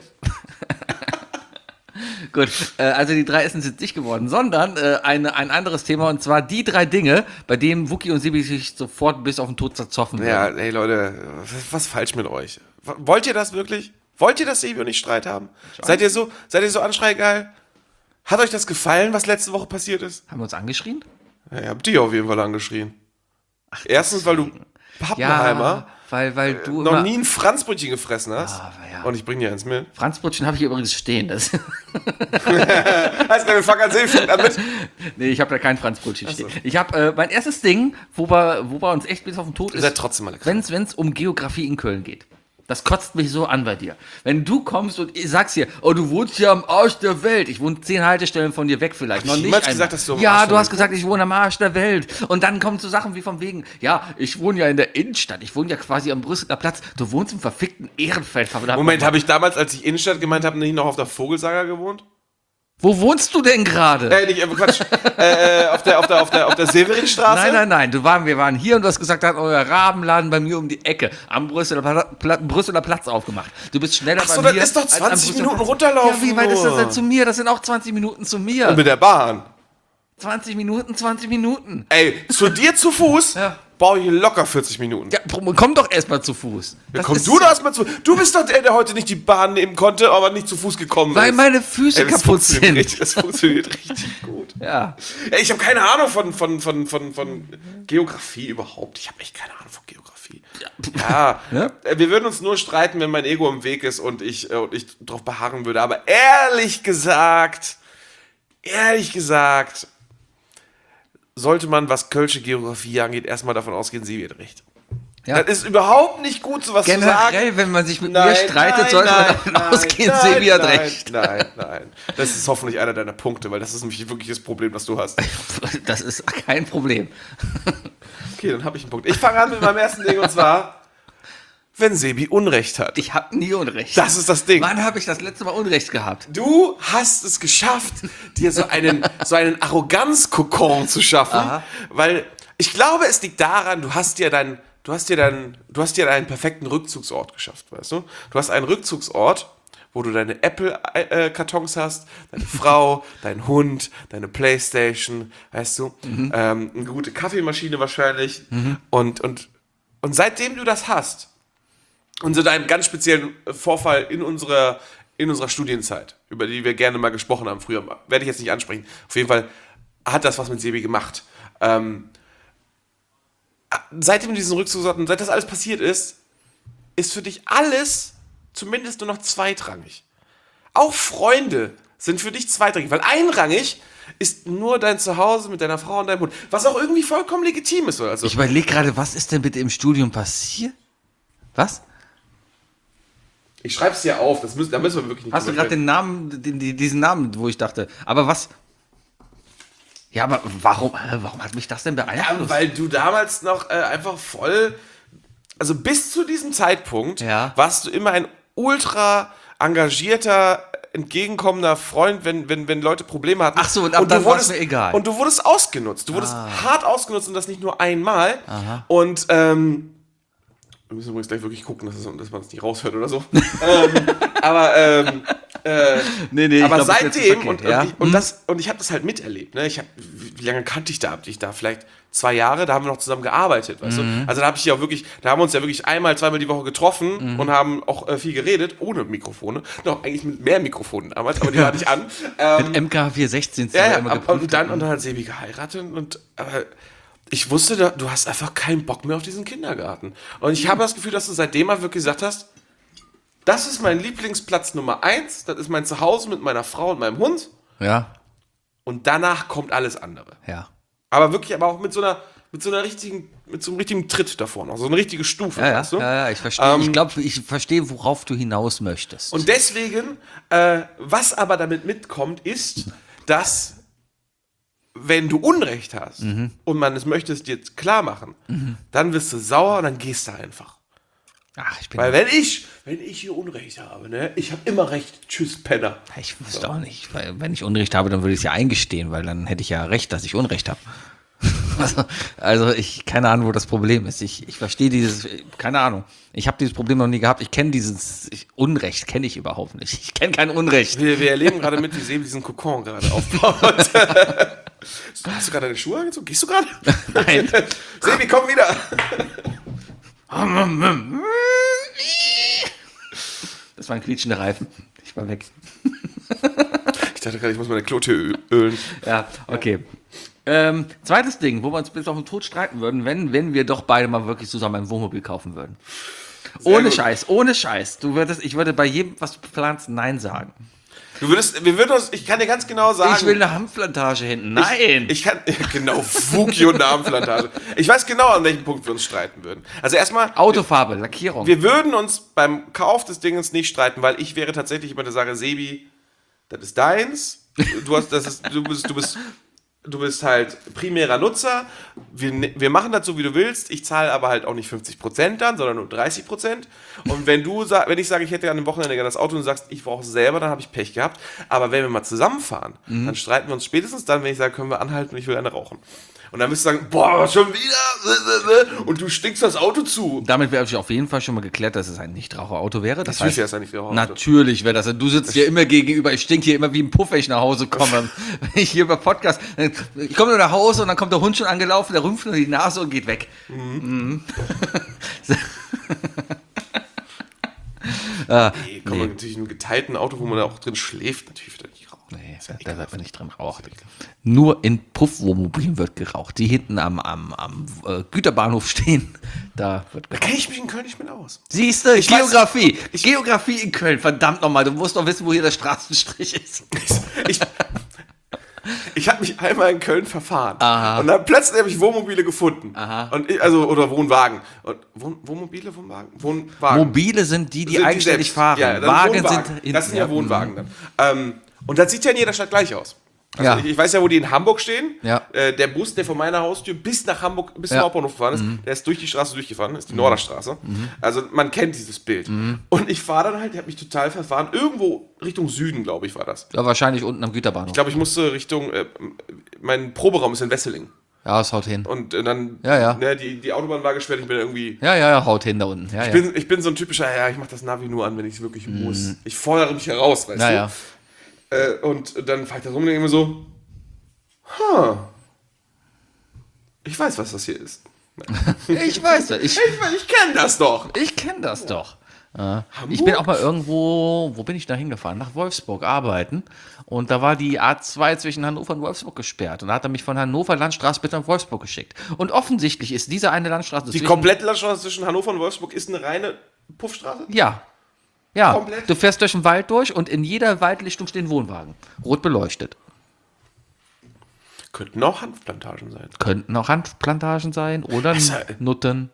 Gut, also die drei Essen sind nicht geworden, sondern ein anderes Thema, und zwar die drei Dinge, bei denen Wookie und Sibi sich sofort bis auf den Tod zerzoffen Ja, werden. ey Leute, was ist falsch mit euch? Wollt ihr das wirklich? Wollt ihr, dass Sebi und ich Streit haben? Seid ihr so anschreigeil? Hat euch das gefallen, was letzte Woche passiert ist? Haben wir uns angeschrien? Ja, ihr habt dich auf jeden Fall angeschrien. Erstens, weil du Pappenheimer weil du noch immer... nie ein Franzbrötchen gefressen hast. Ja. Und ich bring dir eins mit. Franzbrötchen habe ich hier übrigens stehen. Das Heißt, wir fangen an sehen damit. nee, ich habe da kein Franzbrötchen stehen. Ich habe mein erstes Ding, wo wir uns echt bis auf den Tod Ihr seid ist, trotzdem alle krank. wenn es um Geografie in Köln geht. Das kotzt mich so an bei dir. Wenn du kommst und ich sagst hier, oh, du wohnst hier am Arsch der Welt. Ich wohne 10 Haltestellen von dir weg vielleicht. Noch ich nicht jemals einmal. gesagt, dass du am ja, Arsch du der hast Welt gesagt, ich wohne am Arsch der Welt. Und dann kommen so Sachen wie von wegen, ja, ich wohne ja in der Innenstadt. Ich wohne ja quasi am Brüsseler Platz. Du wohnst im verfickten Ehrenfeld. Moment, habe ich damals, als ich Innenstadt gemeint habe, nicht noch auf der Vogelsager gewohnt? Wo wohnst du denn gerade? Nicht, Quatsch. auf der Severinstraße? Nein. Wir waren hier und du hast gesagt, da hat euer Rabenladen bei mir um die Ecke am Brüsseler Platz aufgemacht. Du bist schneller Achso, bei mir. das ist doch als am 20 Brüsseler Minuten Platz. runterlaufen. Ja, wie weit ist das denn nur. zu mir? Das sind auch 20 Minuten zu mir. Und mit der Bahn. 20 Minuten. Ey, zu dir zu Fuß Ja. brauche ich locker 40 Minuten. Ja, komm doch erstmal zu Fuß. Ja, komm du doch erstmal zu. Du bist doch der heute nicht die Bahn nehmen konnte, aber nicht zu Fuß gekommen Weil ist. meine Füße das kaputt funktioniert sind. richtig, das funktioniert richtig gut. Ja. Ey, ich habe keine Ahnung von Geografie überhaupt. Ich habe echt keine Ahnung von Geografie. Ja. Ja? Wir würden uns nur streiten, wenn mein Ego im Weg ist und ich drauf beharren würde. Aber ehrlich gesagt, sollte man, was kölsche Geografie angeht, erstmal davon ausgehen, sie wird recht. Ja. Das ist überhaupt nicht gut, sowas zu sagen. Generell, wenn man sich mit mir streitet, sollte man davon ausgehen, Sebi hat recht. Nein. Das ist hoffentlich einer deiner Punkte, weil das ist nämlich wirklich das Problem, das du hast. Das ist kein Problem. Okay, dann habe ich einen Punkt. Ich fange an mit meinem ersten Ding, und zwar, wenn Sebi Unrecht hat. Ich habe nie Unrecht. Das ist das Ding. Wann habe ich das letzte Mal Unrecht gehabt? Du hast es geschafft, dir so einen Arroganzkokon zu schaffen, weil ich glaube, es liegt daran, du hast dir deinen perfekten Rückzugsort geschafft, weißt du? Du hast einen Rückzugsort, wo du deine Apple-Kartons hast, deine Frau, dein Hund, deine Playstation, weißt du? Eine gute Kaffeemaschine wahrscheinlich. Und seitdem du das hast, und so einem ganz speziellen Vorfall in unserer Studienzeit, über die wir gerne mal gesprochen haben früher, werde ich jetzt nicht ansprechen. Auf jeden Fall hat das was mit Sebi gemacht. Seitdem du diesen Rückzug hatten, seit das alles passiert ist für dich alles zumindest nur noch zweitrangig. Auch Freunde sind für dich zweitrangig, weil einrangig ist nur dein Zuhause mit deiner Frau und deinem Hund, was auch irgendwie vollkommen legitim ist. Also. Ich überlege gerade, was ist denn bitte im Studium passiert? Was? Ich schreibe es dir auf, da müssen wir wirklich nicht Hast du drüber gerade den Namen, diesen Namen, wo ich dachte, aber was? Ja, aber warum hat mich das denn beeinflusst? Ja, weil du damals noch einfach voll, also bis zu diesem Zeitpunkt warst du immer ein ultra engagierter, entgegenkommender Freund, wenn Leute Probleme hatten. Ach so, und ab dann war es mir egal. Und du wurdest ausgenutzt. Du wurdest hart ausgenutzt, und das nicht nur einmal. Und wir müssen übrigens gleich wirklich gucken, dass man es nicht raushört oder so. aber Nee, aber ich glaub, seitdem, und ich habe das halt miterlebt, ne? Wie lange kannte ich da? Hab ich da vielleicht 2 Jahre, da haben wir noch zusammen gearbeitet, weißt du? Also da habe ich ja wirklich, da haben wir uns ja wirklich einmal, zweimal die Woche getroffen und haben auch viel geredet, ohne Mikrofone. Noch eigentlich mit mehr Mikrofonen damals, aber die hatte ich an. mit MK416 Und dann hat Sebi geheiratet und ich wusste, du hast einfach keinen Bock mehr auf diesen Kindergarten. Und ich habe das Gefühl, dass du seitdem mal wirklich gesagt hast, das ist mein Lieblingsplatz Nummer 1, das ist mein Zuhause mit meiner Frau und meinem Hund Ja, und danach kommt alles andere. ja. Aber wirklich, aber auch mit so einem richtigen Tritt davor noch, so eine richtige Stufe, weißt du? Ja, ich verstehe. Ich glaube, ich verstehe, worauf du hinaus möchtest. Und deswegen, was aber damit mitkommt, ist, dass wenn du Unrecht hast und man es möchtest dir klar machen, dann wirst du sauer und dann gehst du einfach. Ach, Weil wenn ich hier Unrecht habe, ne, ich habe immer recht, tschüss, Penner. ich wüsste auch nicht, weil wenn ich Unrecht habe, dann würde ich es ja eingestehen, weil dann hätte ich ja recht, dass ich Unrecht habe. Also ich, keine Ahnung, wo das Problem ist. Ich verstehe keine Ahnung. Ich habe dieses Problem noch nie gehabt. Ich kenne Unrecht kenne ich überhaupt nicht. Ich kenne kein Unrecht. Wir erleben gerade mit, wie Sebi diesen Kokon gerade aufbaut. Hast du gerade deine Schuhe angezogen? Gehst du gerade? Nein. Sebi, komm wieder. Das waren quietschende Reifen. Ich war weg. Ich dachte gerade, ich muss meine Klotür ölen. Ja, okay. Zweites Ding, wo wir uns bis auf den Tod streiten würden, wenn wir doch beide mal wirklich zusammen ein Wohnmobil kaufen würden. Ohne Scheiß. Ich würde bei jedem, was du planst, Nein sagen. Ich kann dir ganz genau sagen. Ich will eine Hanfplantage hinten. Nein! Ich kann, genau, Fuki und eine Hanfplantage. Ich weiß genau, an welchem Punkt wir uns streiten würden. Also erstmal. Autofarbe, Lackierung. Wir würden uns beim Kauf des Dingens nicht streiten, weil ich wäre tatsächlich jemand, der sage, Sebi, das ist deins. Du bist halt primärer Nutzer. Wir machen das so, wie du willst. Ich zahle aber halt auch nicht 50% dann, sondern nur 30%. Und wenn ich sage, ich hätte an dem Wochenende gerne das Auto und du sagst, ich brauche es selber, dann habe ich Pech gehabt. Aber wenn wir mal zusammenfahren, dann streiten wir uns spätestens dann, wenn ich sage, können wir anhalten und ich will eine rauchen. Und dann wirst du sagen, boah, schon wieder? Und du stinkst das Auto zu. Damit wäre auf jeden Fall schon mal geklärt, dass es ein Nichtraucherauto wäre. Das Natürlich heißt, wäre es ein Nichtraucherauto. Natürlich wäre das. Du sitzt hier immer gegenüber. Ich stink hier immer wie ein Puff, wenn ich nach Hause komme. Wenn ich hier über Podcast. Ich komme nur nach Hause und dann kommt der Hund schon angelaufen, der rümpft nur die Nase und geht weg. Nee, komm, natürlich in einem geteilten Auto, wo man da auch drin schläft, natürlich wird er nicht rauchen. Nee, da wird man nicht drin rauchen. Nur in Puffwohnmobilen wird geraucht. Die hinten am Güterbahnhof stehen, da wird Da geraucht. kenne ich mich in Köln nicht mit aus. Siehst du, Geografie. weiß- Geografie in Köln, verdammt nochmal. Du musst doch wissen, wo hier der Straßenstrich ist. Ich habe mich einmal in Köln verfahren. Und dann plötzlich habe ich Wohnmobile gefunden. Und oder Wohnwagen. Und Wohnmobile, Wohnwagen? Wohnwagen. Mobile sind die Sind eigenständig selbst. fahren. Ja, dann Wagen Wohnwagen. sind hinten. Das sind ja Wohnwagen dann. Und das sieht ja in jeder Stadt gleich aus. Also Ja. ich weiß ja, wo die in Hamburg stehen. Ja. Der Bus, der von meiner Haustür bis nach Hamburg, bis zum Ja. Hauptbahnhof gefahren ist, der ist durch die Straße durchgefahren, ist die Norderstraße. Also man kennt dieses Bild. Und ich fahre dann halt, ich habe mich total verfahren, irgendwo Richtung Süden, glaube ich, war das. Ja, wahrscheinlich unten am Güterbahnhof. Ich glaube, ich musste Richtung, mein Proberaum ist in Wesseling. Ja, es haut hin. Und dann, Ja. Ne, die Autobahn war gesperrt, ich bin irgendwie... Ja, haut hin da unten. Ja, Ich bin so ein typischer, ich mache das Navi nur an, wenn ich es wirklich muss. Ich fordere mich heraus, weißt du? Ja. Und dann fahre ich da rum und denke mir so, ich weiß, was das hier ist. Ich weiß das. Ich kenne das doch. Ich kenne das doch. Ich bin auch mal irgendwo, wo bin ich da hingefahren? Nach Wolfsburg arbeiten. Und da war die A2 zwischen Hannover und Wolfsburg gesperrt. Und da hat er mich von Hannover Landstraße bis nach Wolfsburg geschickt. Und offensichtlich ist diese eine Landstraße... Die komplette Landstraße zwischen Hannover und Wolfsburg ist eine reine Puffstraße? Ja. Komplett? Du fährst durch den Wald durch und in jeder Waldlichtung stehen Wohnwagen. Rot beleuchtet. Könnten auch Hanfplantagen sein. Könnten auch Hanfplantagen sein oder Nutten.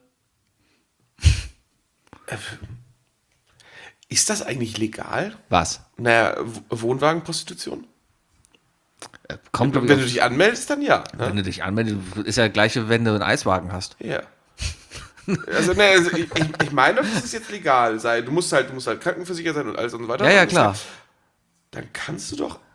Ist das eigentlich legal? Was? Naja, Wohnwagenprostitution? Kommt, Wenn du dich anmeldest, dann ja. Ne? wenn du dich anmeldest, ist ja gleich, wenn du einen Eiswagen hast. Ja. Also ich meine, das ist jetzt legal. Du musst halt krankenversichert sein und alles und so weiter. Ja, klar. Dann kannst du doch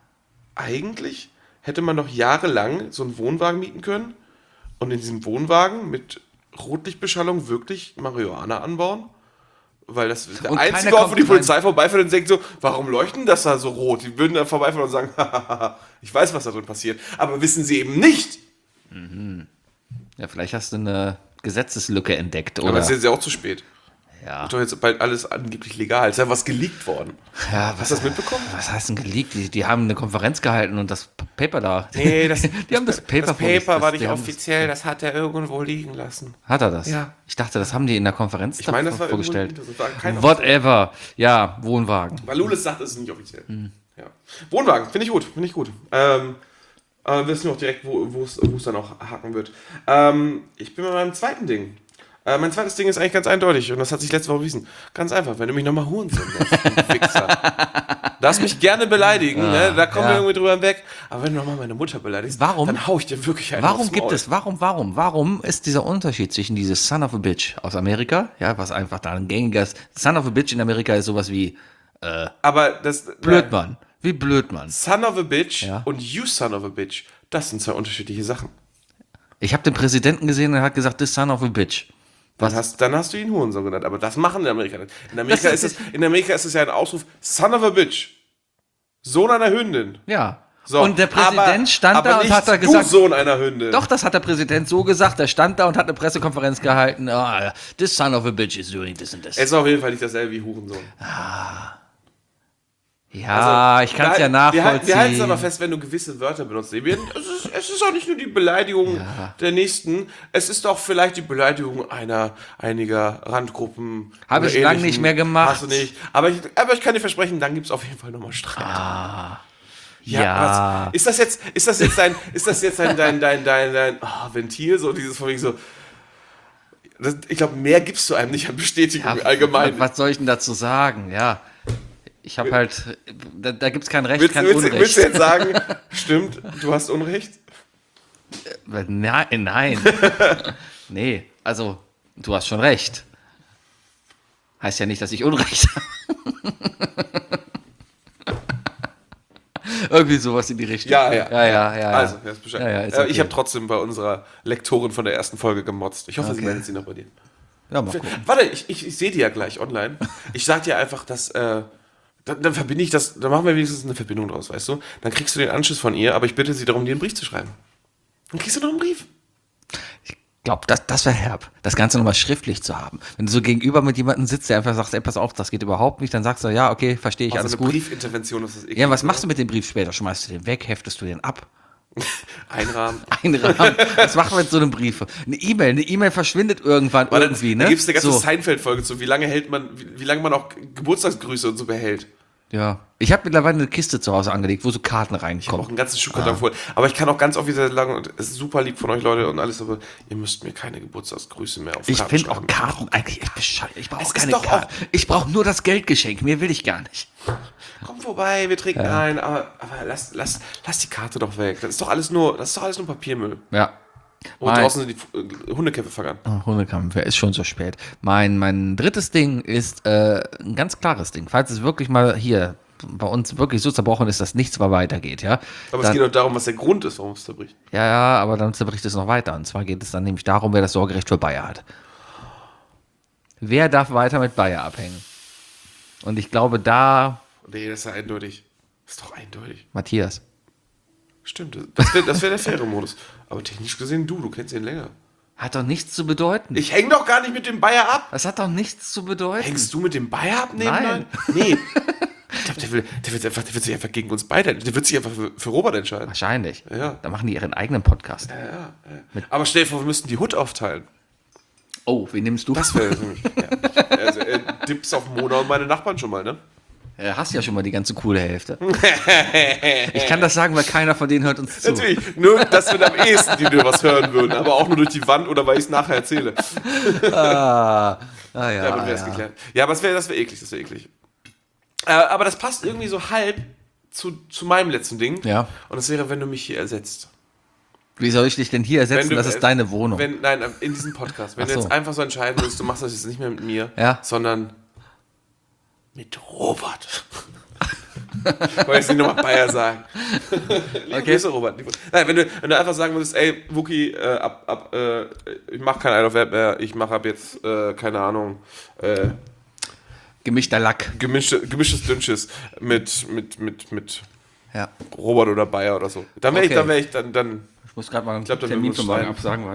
hätte man doch jahrelang so einen Wohnwagen mieten können und in diesem Wohnwagen mit Rotlichtbeschallung wirklich Marihuana anbauen? Weil das ist der Und einzige keiner Ort, wo die kommt Polizei vorbeifährt und denkt so, warum leuchten das da so rot? Die würden dann vorbeifahren und sagen, ich weiß, was da drin passiert. Aber wissen sie eben nicht. Ja, vielleicht hast du eine Gesetzeslücke entdeckt, Aber oder? das ist jetzt ja auch zu spät. Ja. Ist doch jetzt bald alles angeblich legal. Ist ja was geleakt worden. Ja, Hast du das mitbekommen? Was heißt denn geleakt? Die haben eine Konferenz gehalten und das Paper da. Nee, die haben das Paper vorgestellt. das hat er irgendwo liegen lassen. Hat er das? Ja. Ich dachte, das haben die in der Konferenz Ich meine, das war vorgestellt. irgendwo, das war kein Whatever. Ja, Wohnwagen. Weil Lulis sagt, es ist nicht offiziell. Ja. Wohnwagen, finde ich gut. Wissen wir auch direkt, wo es dann auch haken wird. Ich bin bei meinem zweiten Ding. Mein zweites Ding ist eigentlich ganz eindeutig und das hat sich letzte Woche bewiesen. Ganz einfach, wenn du mich nochmal Hurensohn nennst, du Wichser. Darfst mich gerne beleidigen, ne? Da kommen wir irgendwie drüber hinweg. Aber wenn du nochmal meine Mutter beleidigst, dann hau ich dir wirklich einen aufs Maul. Warum ist dieser Unterschied zwischen dieses Son of a Bitch aus Amerika, ja, was einfach da ein gängiges, Son of a Bitch in Amerika ist sowas wie Aber das Blödmann, wie Blödmann. Son of a Bitch Ja. und You Son of a Bitch, das sind zwei unterschiedliche Sachen. Ich habe den Präsidenten gesehen und er hat gesagt, this Son of a Bitch. Dann hast du ihn Hurensohn genannt, aber das machen in Amerika nicht. In Amerika Das ist es ja ein Ausruf, Son of a Bitch, Sohn einer Hündin. Ja. So, Und der Präsident stand aber da und nicht hat da du gesagt, Sohn einer Hündin. doch, das hat der Präsident so gesagt, er stand da und hat eine Pressekonferenz gehalten, this Son of a Bitch is doing this and this. Es ist auf jeden Fall nicht dasselbe wie Hurensohn. Ja, ich kann es ja nachvollziehen. Wir halten es aber fest, wenn du gewisse Wörter benutzt. Es ist auch nicht nur die Beleidigung der Nächsten, es ist auch vielleicht die Beleidigung einiger Randgruppen. Habe oder ich lang Ähnlichem. nicht mehr gemacht. Hast du nicht. Aber ich kann dir versprechen, dann gibt es auf jeden Fall nochmal Streit. Ja. Was, ist das jetzt dein Ventil, so dieses von wegen so. Ich glaube, mehr gibst du einem nicht an Bestätigung allgemein. Was soll ich denn dazu sagen? Ja. Ich habe halt, da gibt es kein Recht, kein Unrecht. Willst du jetzt sagen, stimmt, du hast Unrecht? Nein. Nee, also, du hast schon recht. Heißt ja nicht, dass ich Unrecht habe. Irgendwie sowas in die Richtung. Ja. Also, Also, jetzt Bescheid. Ja, ist okay. Ich habe trotzdem bei unserer Lektorin von der ersten Folge gemotzt. Ich hoffe, sie meldet sich noch bei dir. Ja, mal gucken. Warte, ich sehe die ja gleich online. Ich sag dir einfach, dass dann verbinde ich das, dann machen wir wenigstens eine Verbindung draus, weißt du? Dann kriegst du den Anschluss von ihr, aber ich bitte sie darum, dir einen Brief zu schreiben. Dann kriegst du noch einen Brief. Ich glaube, das wäre herb, das Ganze nochmal schriftlich zu haben. Wenn du so gegenüber mit jemandem sitzt, der einfach sagt, ey, pass auf, das geht überhaupt nicht, dann sagst du, ja, okay, verstehe ich, alles Also eine gut. Briefintervention ist das eklig. Ja, was machst du mit dem Brief später? Schmeißt du den weg, heftest du den ab? Einrahmen. Einrahmen. Was machen wir mit so einem Brief? Eine E-Mail verschwindet irgendwann irgendwie, ne? Da gibt es eine ganze so. Seinfeld-Folge zu, wie lange man auch Geburtstagsgrüße und so behält. Ja. Ich habe mittlerweile eine Kiste zu Hause angelegt, wo so Karten Ich habe auch reinkommen. einen ganzen Schuhkarton voll. Aber ich kann auch ganz oft wieder sagen, und es ist super lieb von euch Leute und alles, aber ihr müsst mir keine Geburtstagsgrüße mehr auf Ich Karten finde auch schreiben. Karten eigentlich echt bescheuert. Ich brauche Es ist keine doch Karten. Ich brauche nur das Geldgeschenk. Mehr will ich gar nicht. Komm vorbei, wir trinken ein, aber lass die Karte doch weg. Das ist doch alles nur Papiermüll. Ja. Und draußen sind die Hundekämpfe vergangen. Hundekampf, ist schon so spät. Mein drittes Ding ist ein ganz klares Ding. Falls es wirklich mal hier bei uns wirklich so zerbrochen ist, dass nichts mehr weitergeht, ja. Aber es geht auch darum, was der Grund ist, warum es zerbricht. Ja, aber dann zerbricht es noch weiter. Und zwar geht es dann nämlich darum, wer das Sorgerecht für Bayer hat. Wer darf weiter mit Bayer abhängen? Und ich glaube, Nee, das ist ja eindeutig. Das ist doch eindeutig. Matthias. Stimmt, das wär der faire Modus. Aber technisch gesehen du kennst ihn länger. Hat doch nichts zu bedeuten. Ich häng doch gar nicht mit dem Bayer ab. Das hat doch nichts zu bedeuten. Hängst du mit dem Bayer ab nebenan? Nein. Nee. Ich glaube, der wird sich einfach gegen uns beide, der wird sich einfach für Robert entscheiden. Wahrscheinlich. Ja. Da machen die ihren eigenen Podcast. Ja. Aber stell dir vor, wir müssten die Hut aufteilen. Oh, wen nimmst du? Das wäre nämlich. Ja. Also, Dips auf Mona und meine Nachbarn schon mal, ne? Hast ja schon mal die ganze coole Hälfte. Ich kann das sagen, weil keiner von denen hört uns zu. Natürlich, nur, dass wir am ehesten die nur was hören würden, aber auch nur durch die Wand oder weil ich es nachher erzähle. Ja, Damit wäre es geklärt. Ja, aber das wäre eklig, aber das passt irgendwie so halb zu meinem letzten Ding. Ja. Und das wäre, wenn du mich hier ersetzt. Wie soll ich dich denn hier ersetzen? Wenn du- Das ist deine Wohnung. Nein, in diesem Podcast. Wenn Ach du so. jetzt einfach so entscheiden willst, du machst das jetzt nicht mehr mit mir, Ja. sondern mit Robert. wollte jetzt nicht nochmal Bayer sagen. Okay. Grüße, Robert. Nein, wenn du einfach sagen würdest, ey, Wookie, ich mache kein Isle of Lamp mehr, ich mache ab jetzt, keine Ahnung, Gemischter Lack. gemischtes Dünnsches mit Ja. Robert oder Bayer oder so. Dann wäre Okay. ich dann. Ich muss gerade mal einen glaub, da Termin würden für wir morgen uns absagen,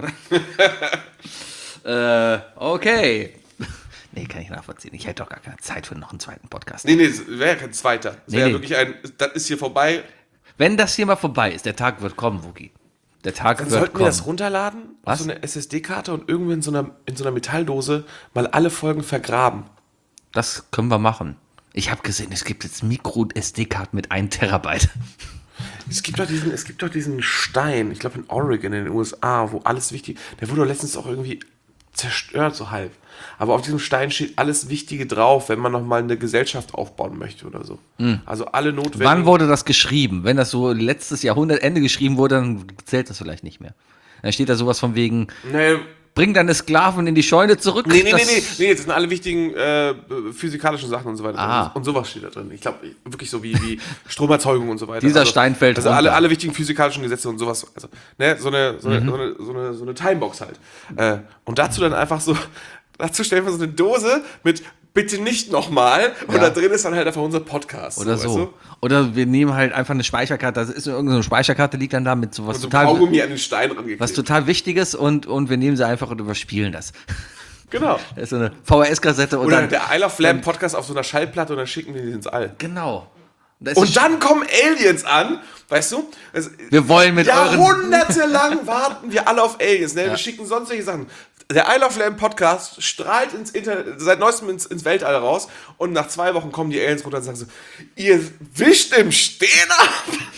warte. Okay. Nee, kann ich nachvollziehen. Ich hätte doch gar keine Zeit für noch einen zweiten Podcast. Nee, das wäre ja kein zweiter. Das wäre Nee. ja wirklich das ist hier vorbei. Wenn das hier mal vorbei ist, der Tag wird kommen, Wookie. Der Tag Dann wird sollten wir kommen. das runterladen Was? auf so eine SSD-Karte und irgendwie in so einer Metalldose mal alle Folgen vergraben. Das können wir machen. Ich habe gesehen, es gibt jetzt Micro-SD-Karten mit 1 Terabyte. Es gibt doch diesen Stein, ich glaube in Oregon in den USA, wo alles wichtig, der wurde doch letztens auch irgendwie zerstört, so halb. Aber auf diesem Stein steht alles Wichtige drauf, wenn man nochmal eine Gesellschaft aufbauen möchte oder so. Also alle notwendigen... Wann wurde das geschrieben? Wenn das so letztes Jahrhundertende geschrieben wurde, dann zählt das vielleicht nicht mehr. Dann steht da sowas von wegen, Nee, bring deine Sklaven in die Scheune zurück. nee, Das- das sind alle wichtigen physikalischen Sachen und so weiter. Ah. Und sowas steht da drin. Ich glaube, wirklich so wie Stromerzeugung und so weiter. Dieser Stein fällt Also runter. alle wichtigen physikalischen Gesetze und sowas. Also, ne, so eine Timebox halt. Und dazu dann einfach so, dazu stellen wir so eine Dose mit bitte nicht nochmal. Und da drin ist dann halt einfach unser Podcast. Oder so. Weißt du? Oder wir nehmen halt einfach eine Speicherkarte. Das ist irgendeine Speicherkarte, liegt dann da mit sowas Und so total, Kaugummi an den Stein rangeklebt. was total Wichtiges und wir nehmen sie einfach und überspielen das. Genau. Das ist so eine VHS-Kassette und Oder dann. der Isle of Lamp Podcast auf so einer Schallplatte und dann schicken wir die ins All. Genau. Da ist Und dann kommen Aliens an, weißt du? wir wollen mit euren. Jahrhundertelang warten wir alle auf Aliens. Ne? Wir schicken sonst solche Sachen. Der Isle of Lamp Podcast strahlt ins Internet, seit neuestem ins Weltall raus und nach 2 Wochen kommen die Aliens runter und sagen so, ihr wischt im Stehen ab.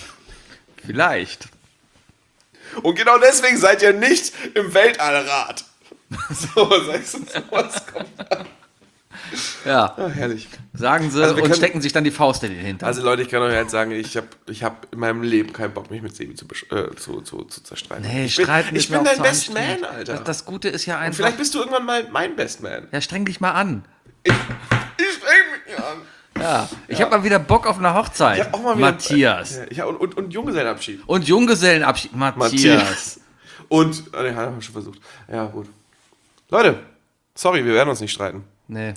Vielleicht. Und genau deswegen seid ihr nicht im Weltallrat. So, sagst du, sowas kommt da. Ja. Ja, herrlich. Sagen sie Also wir und können- stecken sich dann die Faust in den Hintern. Also Leute, ich kann euch jetzt sagen, ich hab in meinem Leben keinen Bock, mich mit Sebi zu zerstreiten. nee, ich bin, streiten ich ist mir bin auch dein zu Best anstrengend. Man, Alter. Das Gute ist ja einfach. Vielleicht bist du irgendwann mal mein Best Man. Ja, streng dich mal an. Ich streng mich an. Ja. Ich habe mal wieder Bock auf eine Hochzeit. Ich hab auch mal wieder, Matthias. Ja, und Junggesellenabschied. Und Junggesellenabschied. Matthias. Und, den haben wir schon versucht. Ja, gut. Leute, sorry, wir werden uns nicht streiten. Nee.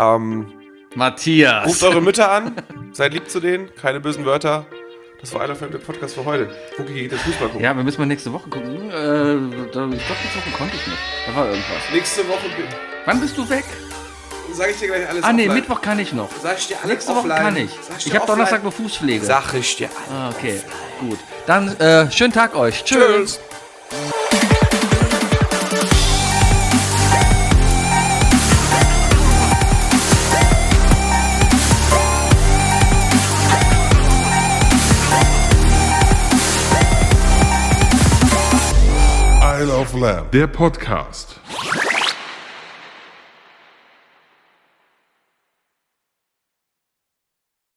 Ähm, Matthias. ruft eure Mütter an, seid lieb zu denen, keine bösen Wörter. Das war einer von dem Podcast für heute. Wookie geht jetzt Fußball gucken. Ja, wir müssen mal nächste Woche gucken. Ich glaube, nächste Woche konnte ich nicht. Da war irgendwas. Nächste Woche Wann bist du weg? sage ich dir gleich alles Ah, nee, offline. Mittwoch kann ich noch. Sag ich dir alles Nächste Woche offline. kann ich. Sag dir Ich habe offline. Donnerstag nur Fußpflege. Sag ich dir Ah, okay, gut. Dann schönen Tag euch. Tschüss. Tschüss. Isle of Lamp, der Podcast.